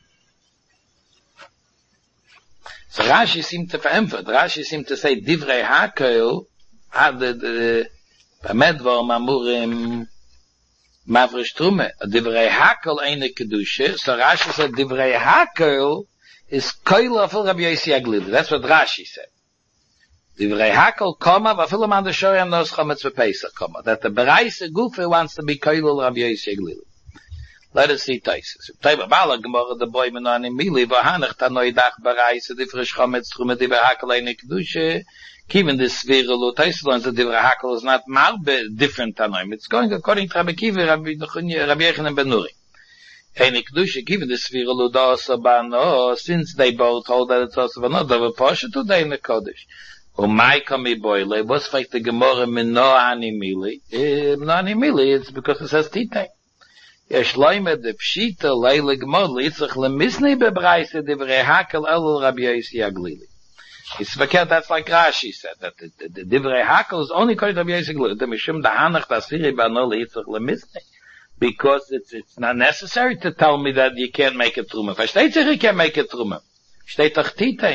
So Rashi seemed to veremphasize. Rashi seemed to say divrei hakel had the Medvar Mamurim mavrish trume. Divrei hakel eine kedusha. So Rashi said divrei hakel is koila for Rabbi Yossi Aglili. That's what Rashi said. Divrei Hakel, comma, vafilu man de shoyam nos chametz v'pesach, comma, that the Bereise Gufe wants to be koilul Rabbi Yossi Glili. Let us see Taisus. Taiba Bala Gemara the boy Menani Mili Vahanach Tanoi Dach Bereise Divresh Chametz Trume Divrei Hakel Eine Kedusha. Even this Svira Taisus learns that Divrei Hakel is not marbe different Tanoim. It's going according to Rabbi Kiva, Rabbi Yochanan ben Nuri. Eine Kedusha, given this Svira Ludasa Bano, since they both hold that it's also Bano, they were Pasha today in the Kodesh. Umayka boile, what's like the Gemara Minoani Mili? Minoani Mili, it's because it says Titay. Yeshloime de Pshita Leile Gemara Litzach Lemisnei Bebreise Divrei Hakel El Rabbi Yossi Glili. It's verkehrt, that's like Rashi said, that the Divrei Hakel is only called Rabbi Yossi Glili. The Mishum Dahanach Tasiri Bano Litzach Lemisnei. Because it's not necessary to tell me that you can't make a Truma. Versteht sich, you can't make a Truma. Steht doch Titay.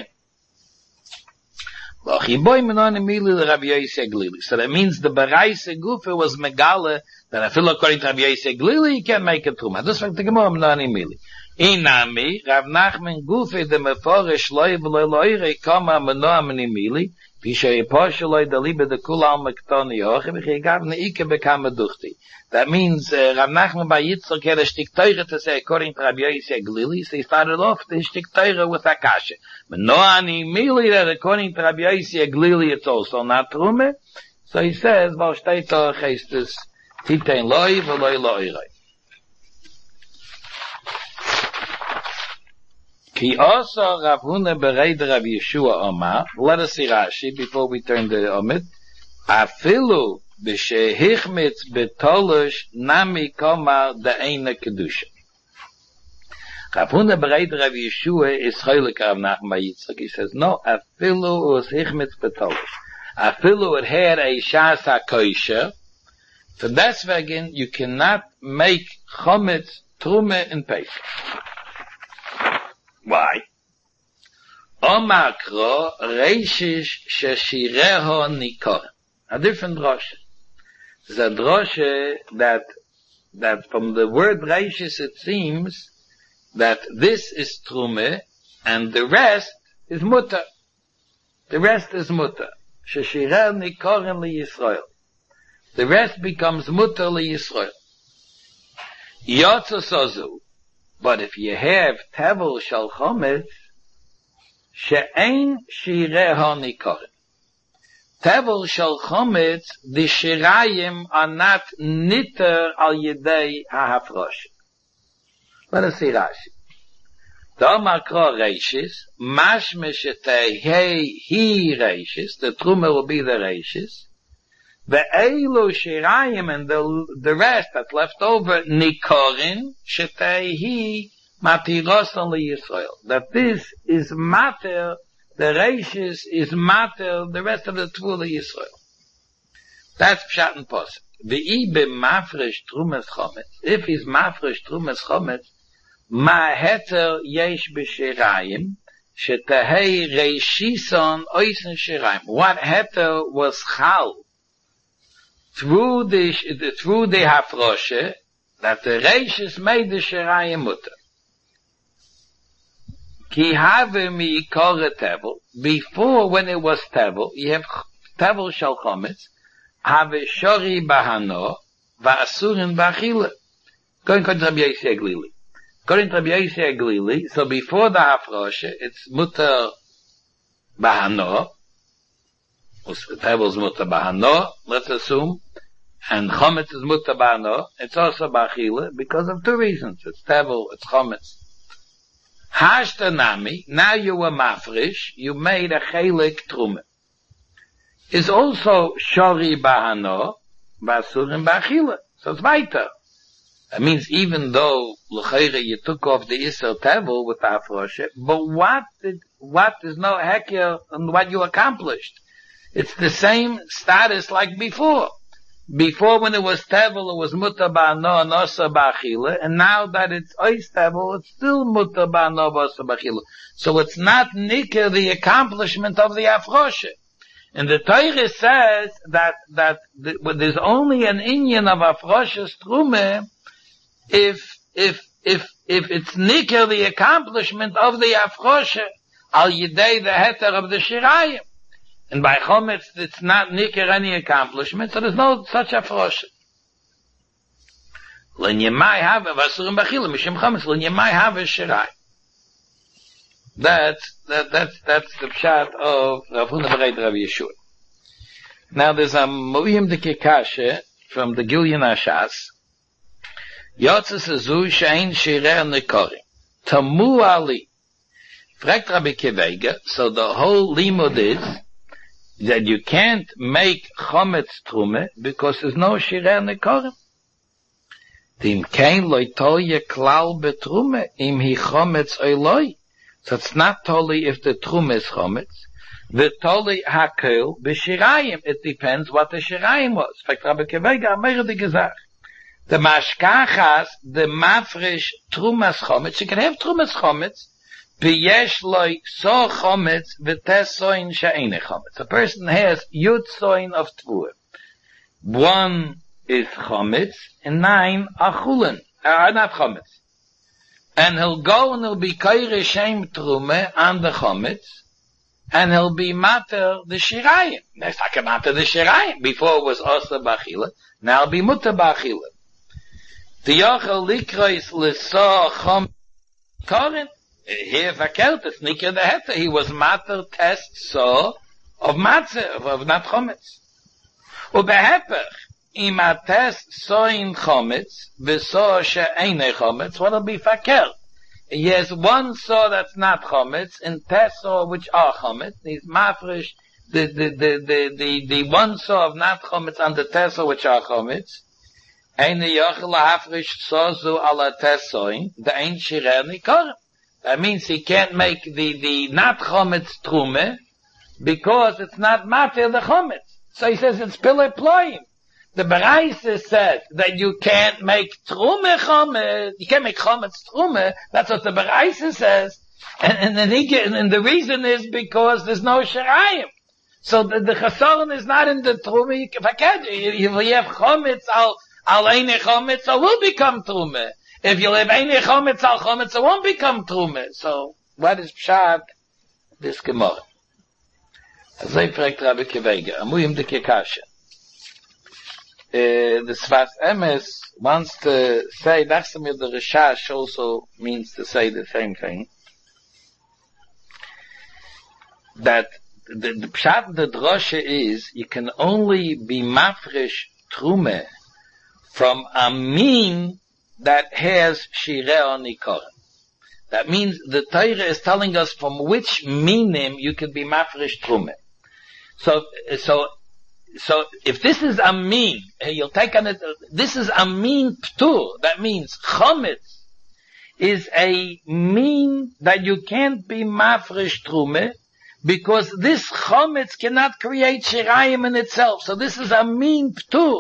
So that means the Bereise Gufe was Megale, that I feel according to Rabbi Yossi Glili, you can't make a Truma. This is the Gemara Menani Mili. Inami, Rav Nachman Gufe, the Meforish Loi V'loi Loire, Kama Menani Mili, Pisha Yiposha Loi Dalibe de Kulal Mektoni Yoche, V'chigav Neike Bekama Duchti. That means, Rav Nachman by Yitzchak had a shtik teure to say according to Rabbi Yossi Glili, so he started off the shtik teure with Akasha. Menani Mili, that according to Rabbi Yossi Glili, it's also not Trume. So he says, Val Shteito Chestus, Titein Loi V'loi Loiroi. Ki also Rav Huna bereid Rav Yeshua Omar, let us see Rashi before we turn to Omid, Afilu b'shehichmitz betolush nami koma de'ena kedusha. Rav Huna bereid Rav Yeshua is cholik Rav Nachman Yitzchak. He says, no, afilu was hichmitz betolush. Afilu it had a shas ha-koisha. For deswegen, you cannot make chometz trume in Pesach. Why? Omakro reishish sheshireho nikor. A different droshe. It's a droshe that from the word reishish it seems that this is trume and the rest is mutter. The rest is mutter. Sheshireho nikoren li Yisrael. The rest becomes mutter li Yisrael. Yotzo sozu. But if you have tevel shal chometz, she'ein shireho nikoren. Tevel shal chometz, the shirayim are not nitter al yedei ha'hafrosh. Let us see Rashi. Da makro reishis, mashme shetei hi reishis, the trume will be the reishis, the eilu shirayim and the rest that's left over nikorin shetei matiros li Yisrael. That this is mater, the reishis is mater, the rest of the tvul Yisrael. That's pshat and posuk. V'i b'mafresh trumes chometz. If he's mafresh trumes chometz, ma heter yesh b'shirayim shetei reishison oisen shirayim. What heter was chal through the hafroshe, that the reishis made the shirayim mutter. Ki have mi kore tevel. Before, when it was tevel, you have tevel shal chometz, have shori bahano, va'asurin ba'achila. Going to Rabbi Yossi Glili. According to Rabbi Yossi Glili, so before the hafroshe, it's mutter bahano, tevel's mutter bahano, let's assume, and chometz is mutter bahano, it's also ba'achila, because of two reasons. It's tevel, it's chometz. Hashtanami, now you were mafresh, you made a chelik trume. Is also shori bahano, basurim ba'achila. So it's weiter. That means even though l'chayre you took off the Yisrael tevel with the hafroshe, but what is no heker on what you accomplished? It's the same status like before. Before when it was tevel, it was mutter ba'ano and osa ba'achila, and now that it's ois tevel, it's still mutter ba'ano and osa ba'achila. So it's not nikah the accomplishment of the hafroshe. And the Torah says that there's only an inyan of hafroshe's trume if it's nikah the accomplishment of the hafroshe al yedei the heter of the shirayim. And by chometz, it's not nicker any accomplishment, so there's no such a froshe. L'nyemai have v'asurim b'achila mishim chometz l'nyemai have shirai. That's the pshat of Rav Huna Bereit Rav Yeshua. Now there's a Mo'im de Kekashe from the Gilyon Hashas. Yotzes Azu Shein Shirer Nekorim. Tamu Ali. Fragt Rabbi Kevega, so the whole limud is that you can't make chometz trume because there's no Shirer Nekorim. Tim kein loitoye klal betrume im hi chometz oiloi. So it's not totally if the trum is chometz. The totally hakel b'shirayim. It depends what the shirayim was. In fact, Rabbi Kevega Amir de Gezach. The mashkachas, the mafresh trumas chometz. You can have trumas chometz. B'yesh loy so chometz v'tes soin she'ene chometz. A person has yud soin of tvur. 1 is chometz and 9 are chulin. Not chometz. And he'll go and he'll be kaire shem trume on the chometz, and he'll be mater the shirayim. Next, I can mater the shirayim. Before it was osa b'achila, now it'll be muta b'achila. The yochel likrois l'so chometz korin. Here verkehrt it's nikra the heta. He was mater test so of matzah, of not chometz. Ubehepech. Im ates soin chometz, v'so she'ene chometz, what'll be fakel? He has 1 so that's not chometz, and tes so which are chometz. He's mafresh the 1 so of not chometz and the tes so which are chometz. Eine yochel hafresh so zu ala tes soin, the ein shirer nikorim. That means he can't make the not chometz trume, because it's not mater the chometz. So he says it's pillar ployim. The Baraisa said that you can't make trume chometz. You can't make chometz trume. That's what the Baraisa says. And the reason is because there's no shirayim. So the chasaron is not in the trume. If you have chometz al eine chometz, it will become trume. If you have eine chometz al chometz, it won't become trume. So what is pshat this gemara? Azay fragt Rabbi Kevega. Amuyim de kekashe. The Sfas Emes wants to say, Nachsamir the Rishash also means to say the same thing. That the pshat the drosha is, you can only be mafresh trume from a mean that has shireh nikorim. That means the Torah is telling us from which minim you can be mafresh trume. So if this is a mean, you'll take on it, this is a mean ptur. That means chometz is a mean that you can't be mafresh trume, because this chometz cannot create shirayim in itself. So this is a mean ptur.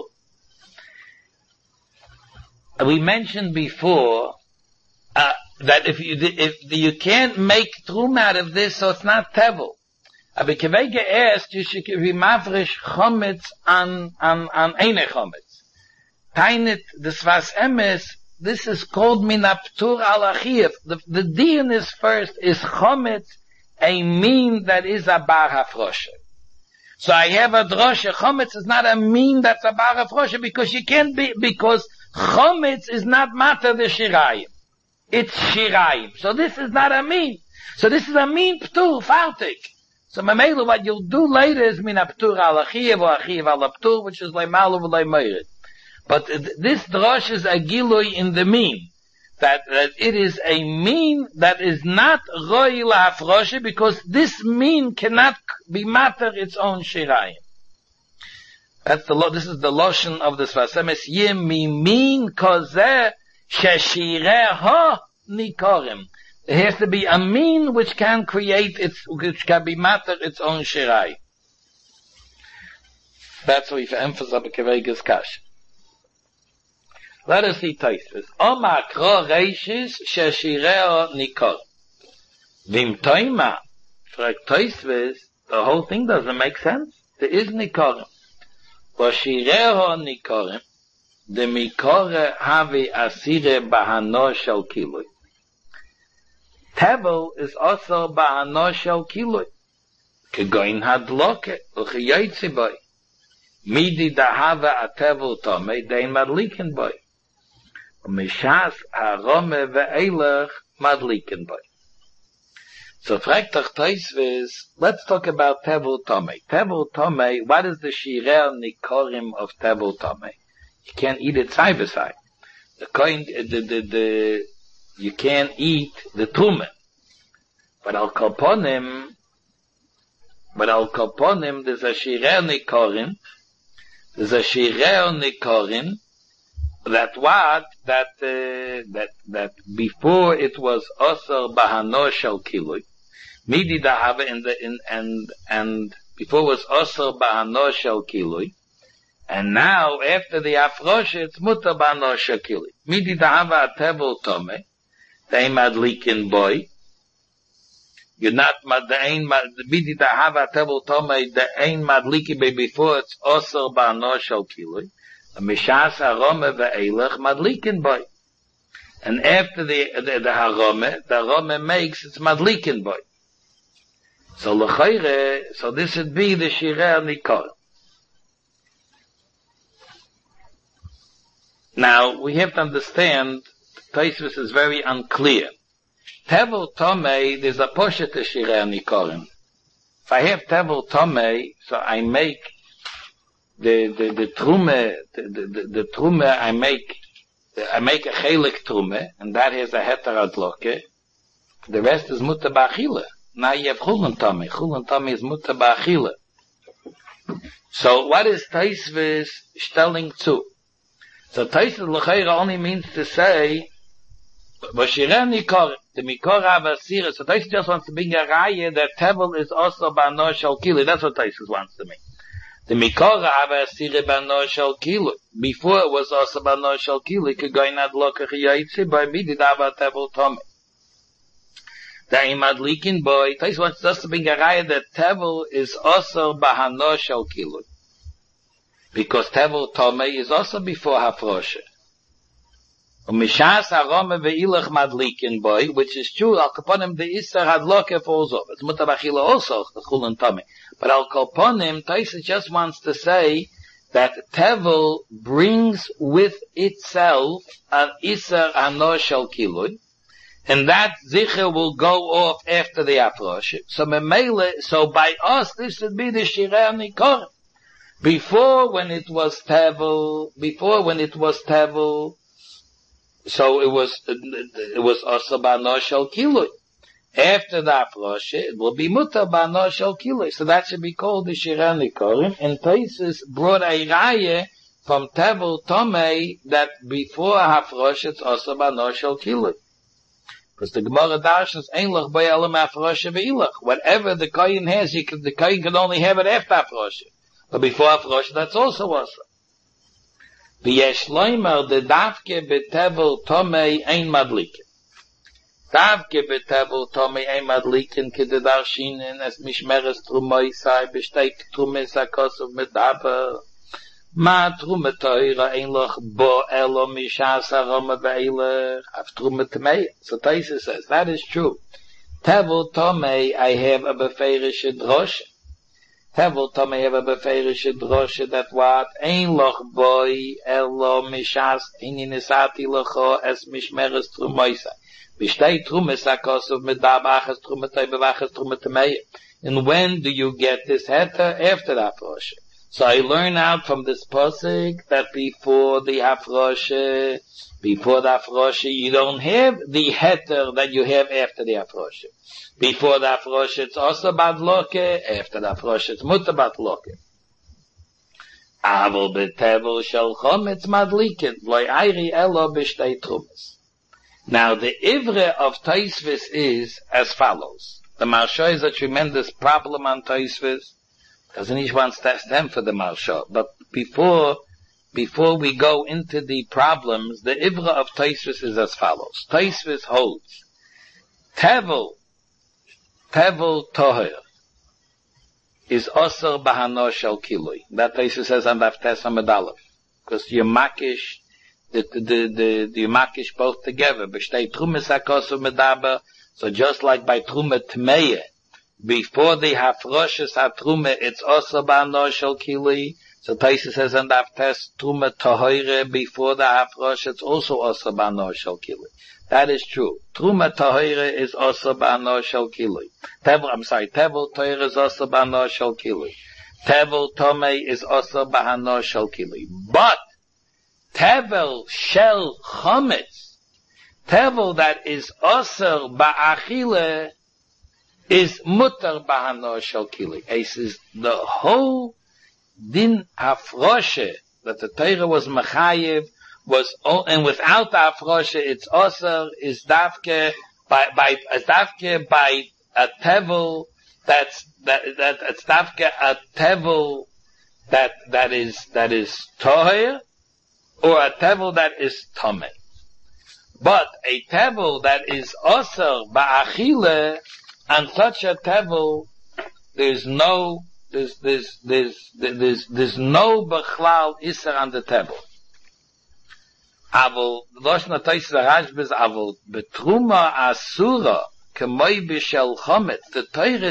We mentioned before that if you can't make truma out of this, so it's not tevel. Aber Kevege asked, you should be mafresh chometz on eine chometz. Tainet, the Sfas Emes, this is called minaptur al achiev. The din is first, is chometz a mean that is a bar hafroshe. So I have a droshe, chometz is not a mean that's a bar hafroshe, because you can't be, because chometz is not matter the shirayim. It's shirayim. So this is not a mean. So this is a mean ptur, fartik. So Mamela, what you'll do later is min aptur al achiev or achiev al aptur, which is leimalu v'leimeiret. But this drosh is a gilui in the mean, that it is a mean that is not roi la'afroshe, because this mean cannot be matter its own shirayim. This is the lotion of the Sfas Emes, yim mi min kozeh sheshireho nikorim. There has to be a mean which can create which can be matter its own shirai. That's what we emphasize on Kevega's kash. Let us see Tosfos. Omar kro reishis sheshireo nikor. Vim toima, fragt Tosfos, the whole thing doesn't make sense. There is nikorim. Vashireo nikorim, the mikore havi asire bahano shel kiloi. Tevel is also ba'ano shel kiloi. kegoin hadloke, ucheyoytzi boy. Midi dahava atevel tome, dein madliken boy. Mishas harome ve'elach madliken boy. So fragt doch Tosfos, let's talk about Tevel Tome. Tevel Tome, what is the Shirel Nikorim of Tevel Tome? You can't eat it side by side. You can't eat the Trume. But al Koponim, there's a Shirel Nikorim, that before it was Osir Bahano Shel Kilui, Midi Dahava and before it was Osir Bahano Shel Kilui, and now after the Afrosh it's Mutar Bahano Shel Kilui. Midi Dahava Tevel Tome, they Madlikin boy. You're not Midi Dahava Tevel Tome, the Ein Madliki before it's Osir Bahano Shel Kilui. Mishas harome ve'elach madlikin boy. And after the harome makes it's madlikin boy. So l'chayre, so this would be the shireh nikor. Now, we have to understand, Tosfos is very unclear. Tevel Tome, there's a poshet to shireh nikorim. If I have Tevel Tome, so I make the trume I make a chelik trume, and that has a heter adloke. The rest is mutar ba'achila. Now you have chulun tame. Chulun tame is mutar ba'achila. So what is Tosfos stelling to? So Tosfos l'chayra only means to say, v'shireh nikor, the mikor avasira. So Tosfos just wants to bring a raya that Tevel is also ba'ano shel kilui. That's what Tosfos wants to mean. The Mikora Avasire Bano Shel Kilu. Before it was also Bano Shel Kilu, Kegoinad Lokach Yaitzi, by Midid Ava Tevel Tome. The Imadlikin boy, Tosfos wants us to bring a raya that Tevel is also Bahano Shel Kilu. Because Tevel Tome is also before Hafroshe. Mishas Harome ve'ilach Madlikin boy, which is true, Al Kaponim the Isser Hadloke falls off. It's Mutar Ba'achila also, the Chulun Tome. But Al Kaponim, Tosfos just wants to say that Tevel brings with itself an Isser Hano Shel Kilui, and that Zicher will go off after the Afrosh. So by us, this would be the Shireh Nikorim. Before when it was Tevel, so it was also Bano Shel Kilui. After the Afrosh, it will be Mutar Bano Shel Kilui. So that should be called the Shireh Nikorim. And Tosfos brought a raya from Tevel Tome that before Afrosh, it's also Bano Shel Kilui. Because the Gemara Darshans Ein Lach Bei Elam Afrosh Ve'ilach. Whatever the Kohen has, the Kohen can only have it after Afrosh. But before Afrosh, that's also. V'yesh loimer the davke betevel tomei ein madliken. Davke betevel tomei ein madliken ke de darshinen es mishmeres trumoi sai besteit trumes akosov medaber. Ma trume teure ein loch bo elo mishas aroma ve'elech af trume temei. So Tosfos says, that is true. Tevel tomei I have a beferische droshe. Tevel Tome have a beferische droshe that what ein loch boy elo mishas inisati locho es mishmeres trumoisa. Bishtei trumes akosov medabachas trumetei bevachas trumetemei. And when do you get this heter? After the Afrosh. So I learn out from this pasuk that before the Afrosh, you don't have the heter that you have after the Afrosh. Before the Afrosh, it's also Badloke. After the Afrosh, it's Mutar Badloke. Aval betevel shel chometz madliken, loy ayri elo b'shtei trumas. Now, the ivre of Tosfos is as follows. The Maharsha is a tremendous problem on Tosfos. Doesn't each one stand for the Maharsha. But before we go into the problems, the ivre of Tosfos is as follows. Tosfos holds Tevel Toher is Osir Bahano Shel Kilui. That Tosfos says on Daftes Amud Aleph. Because you makish, you makish both together. B'shtei Trumas HaKosov Medaber. So just like by Truma Tmeya, before the hafroshes hatruma, it's also ba'ano shel kili. So Taisa says in that test, truma tahoire, before the hafrosh, it's also ba'ano shel kili. That is true. Truma tahoire is also ba'ano shel kili. Tevel tahoire is also ba'ano shel kili. Tevel tomei is also ba'ano shel kili. But, tevel shel chometz, tevel that is also ba'achile, is mutar ba'ano shel kili. It is the whole din hafroshe that the Torah was mechayev was, and without the hafroshe it's also is dafke by a tevel it's dafke a tevel that is toher, or a tevel that is tomei. But a tevel that is also ba'achile, and such a tevel, there's no bechlal iser on the tevel. Aval loshna taisa rashbez aval betruma asura kemoi b'shel chometz. The Torah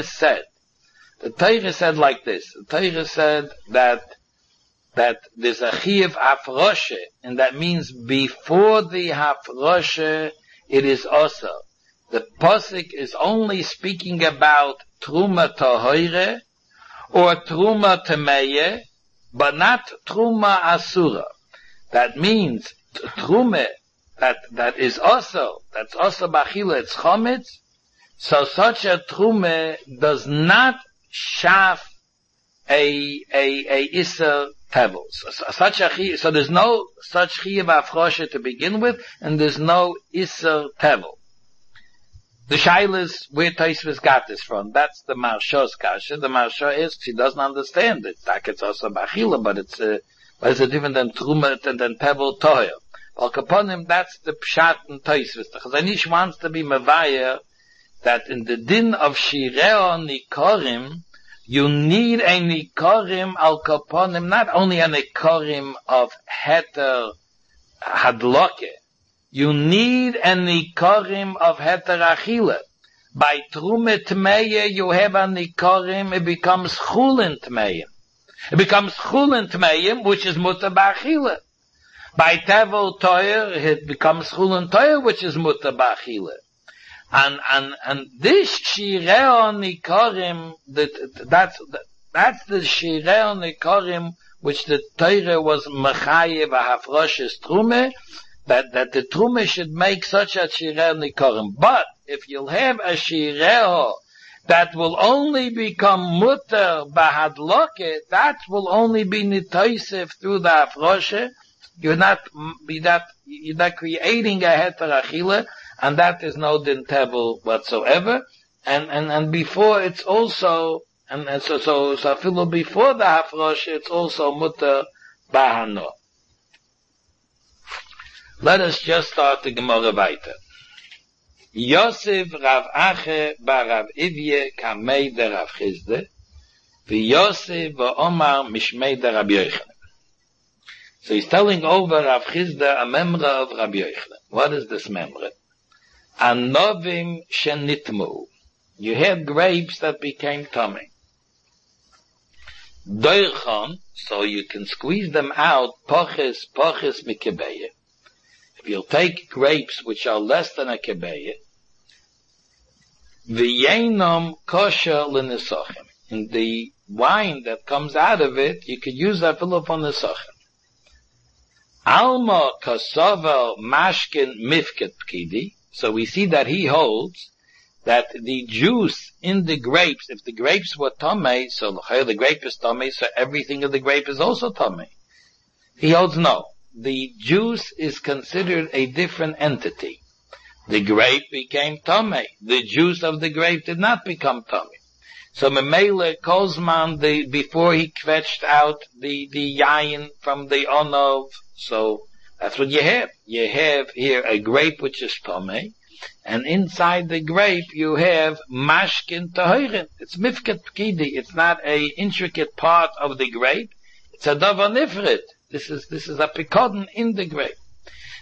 said like this. The Torah said that there's a chiyuv hafroshe, and that means before the hafroshe it is also. The pasuk is only speaking about truma tahoire or truma temeye, but not truma asura. That means truma that is also, that's also bachila, it's chometz. So such a truma does not shaf a iser tevel. So there's no such chiyuv hafroshe to begin with, and there's no iser tevel. The shaila is where Tosfos got this from. That's the Marsha's kasha. The Marsha is, she doesn't understand it. It's also bachila, but it's different than truma and than tevel toher. Al kaponim, that's the pshat in Tosfos. The Chazanish wants to be mevaya that in the din of shireo nikorim, you need a nikorim al kaponim, not only a nikorim of heter hadloke. You need a nikorim of heter achila. By trume tmeye, you have a nikorim, it becomes chulin tmeyim. It becomes chulin tmeyim, which is mutar ba'achila. By tevel toyer, it becomes chulin toyer, which is mutar ba'achila. And this shireo nikorim, that's the shireo nikorim, which the Torah was mechayev hafroshes trume, that the Truma should make such a shireo nikorim. But if you'll have a shireo that will only become mutter bahadloke, that will only be nitoisef through the hafroshe. You're not creating a heter achila, and that is no din tevel whatsoever. And before it's also, so afilu before the hafroshe, it's also mutter bahano. Let us just start the Gemara weiter. Yosef Rav Ache bar Rav Ivye kamei der Rav Chizde, v'Yosef v'Omar mishmei der Rabbi Yochanan. So he's telling over Rav Chizde a memra of Rabbi Yochanan. What is this memra? Anovim shenitmu. You had grapes that became tummy. Doichon, so you can squeeze them out, poches mikebeye. If you'll take grapes which are less than a kebeya, v'yenom kosher l'nesochem. In the wine that comes out of it, you could use that for nesochem. Alma kasovel mashkin mifket pkidi. So we see that he holds that the juice in the grapes, if the grapes were tamei, so the grape is tamei, so everything of the grape is also tamei. He holds no. The juice is considered a different entity. The grape became tamei. The juice of the grape did not become tamei. So Memele Kozman, before he fetched out the yayin from the onov, so that's what you have. You have here a grape which is tamei, and inside the grape you have mashkin tahirin. It's mifket pkidi. It's not a intricate part of the grape. It's a davar nifrit. This is a pikodin in the grape.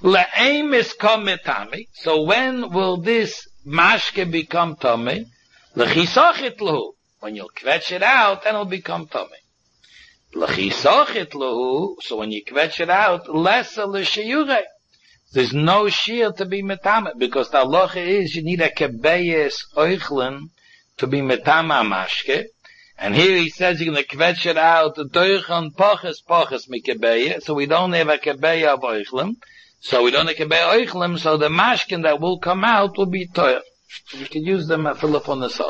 Le'eim is kometami. So when will this mashke become tami? L'chisachit lahu. When you'll kvetch it out, then it'll become tummy. L'chisachit lahu, so when you kvetch it out, lesa l'shiyurei. There's no shear to be metame, because the halacha is you need a kebeyes oichlin to be metame mashke. And here he says you're going to kvetch it out, doichan poches mikebeye, so we don't have a kebeya of oichlin. So we don't have a kebeya oichlin, so the mashkin that will come out will be toir. You can use them at Philip on the Soch.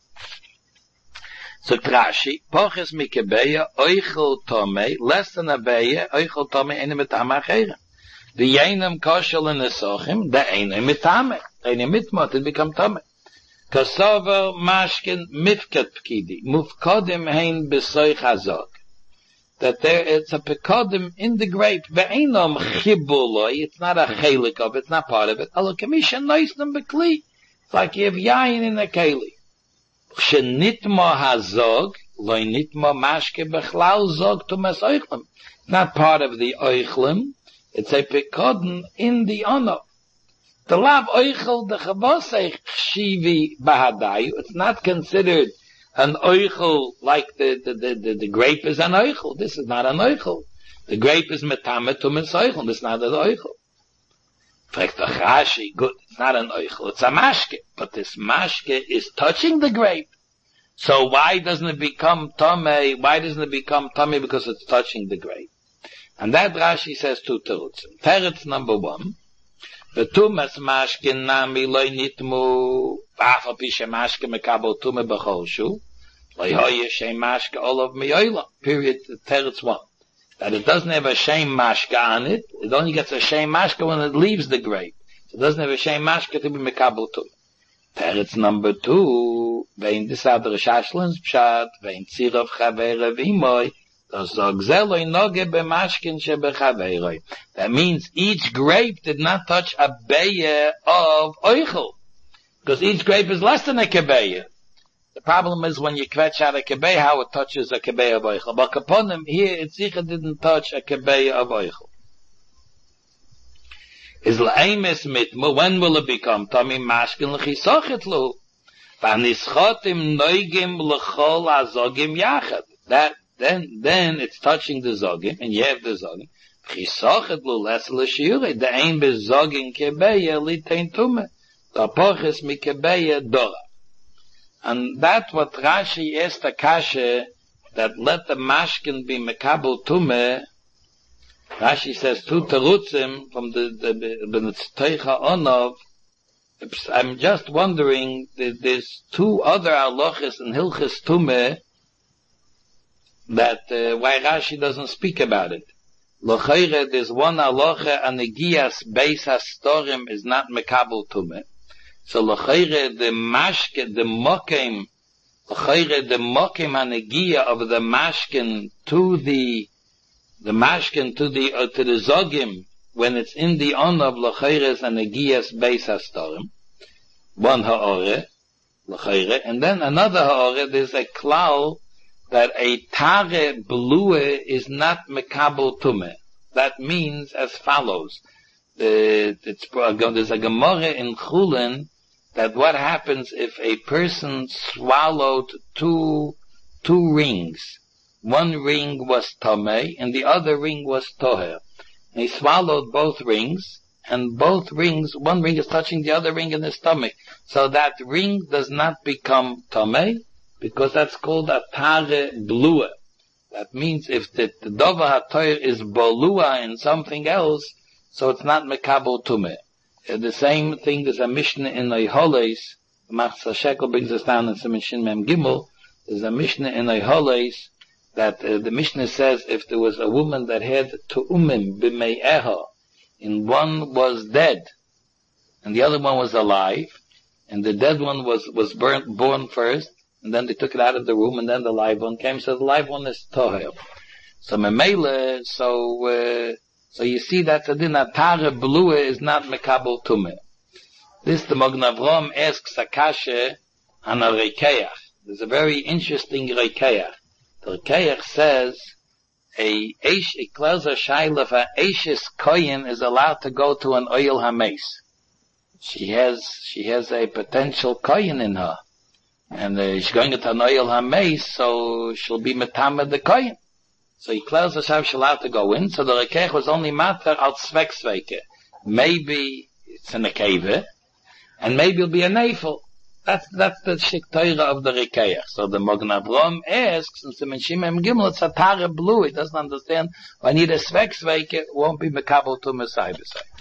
So Rashi, poches mikebeya, oichel tome, less than a beya, oichel tome, ene metame achera. The yenem koshel in the Sochim, the ene metame, ene mitmot, it become tome. Kosovo mashkin mifket pkidi, mufkodim hein besoich hazog. That there is a pekodim in the grape, ve'enom chibuloi, it's not a chelik of it, it's not part of it, alo kamisha noisnem bekli. It's like you have yayin in a keli. Shenitmo hazog, loy nitmo mashke bechlal zog to mas oichlem. Not part of the oichlem, it's a pekodin in the ono. The lav oichel the chavosei chshivi bahadayu. It's not considered an oichel like the grape is an oichel. This is not an oichel. The grape is metame to mes oichel. This is not an oichel. Fragt doch Rashi, good, it's not an oichel, it's a mashke. But this mashke is touching the grape. So why doesn't it become tame? Why doesn't it become tame? Because it's touching the grape. And that Rashi says two terutzim. Teretz number one. V'tumas mashkin nami loy nitmu v'afal pishe mashke mekabel tume b'chol shu loy hoye shem mashke olav miyoyla. Period. Teretz one. That it doesn't have a shem mashke on it. It only gets a shem mashke when it leaves the grape. So it doesn't have a shem mashke to be mekabel tume. Teretz number two. Vein disadr shashlin's pshat vein tzirav chavere v'imoy. That means each grape did not touch a beya of oichel. Because each grape is less than a kebeya. The problem is when you kvetch out a kebeya, how it touches a kebeya of oichel. But upon him, here, it sicher didn't touch a kebeya of oichel. Is la'emes mitmu, when will it become? Tami mashkin l'chisochet lu. V'anischotim noigim l'chol azogim yachad. Then it's touching the zogim, and you have the zogim. Chisochet lu les l'shiure, the aim is zogim kebeya litein tume. The apoches mi kebeya dora. And that's what Rashi asked the kasha, that let the mashkin be mekabel tume. Rashi says two terutzim from the Teicha Onov. I'm just wondering, there's two other halachas in Hilchas Tume that why Rashi doesn't speak about it. L'chayre, there's one halacha, anegias beis hastorim is not mekabel tume. So l'chayre, the mashke, the mokem, l'chayre, the mokem anegia of the mashkin to the mashkin to the zogim, when it's in the honor of l'chayre is anegias beis hastorim. One ha'ore, l'chayre, and then another ha'ore, there's a klal, that a tare blue is not mekabel tume. That means as follows. There's a Gemara in Chulin that what happens if a person swallowed two rings. One ring was tame and the other ring was toher. And he swallowed both rings, and both rings, one ring is touching the other ring in his stomach. So that ring does not become tame, because that's called a tare blua. That means if the dova hatoir is bolua in something else, so it's not mekabel tume. The same thing is a Mishnah in Eiholes. Machzah Shekel brings us down in Siman Shin Mem Gimel. There's a Mishnah in Eiholes that the Mishnah says if there was a woman that had tu'umim b'mei'eha, and one was dead, and the other one was alive, and the dead one was born first, and then they took it out of the room, and then the live one came, so the live one is toher. So memele, so you see that the din atare blue is not mekabel tume. This the Magen Avraham asks Akasha on a rekeach. There's a very interesting rekeach. The rekeach says a klauser shaila for Eishes Koyin is allowed to go to an oil hames. She has a potential Koyin in her. and she's going to Noel HaMeis, so she'll be Metama the Kohen. So he closed the Shav Shalat to go in, so the Rekeach was only matter al Tzvek. Maybe it's in a cave, and maybe it'll be a Neifel. That's the Shik Torah of the Rekeach. So the Mogen Avraham asks, since the Menshim Em Gimel, it's a Tare Blue, he doesn't understand, when he the Tzvek, won't be Mekabel to Messiah.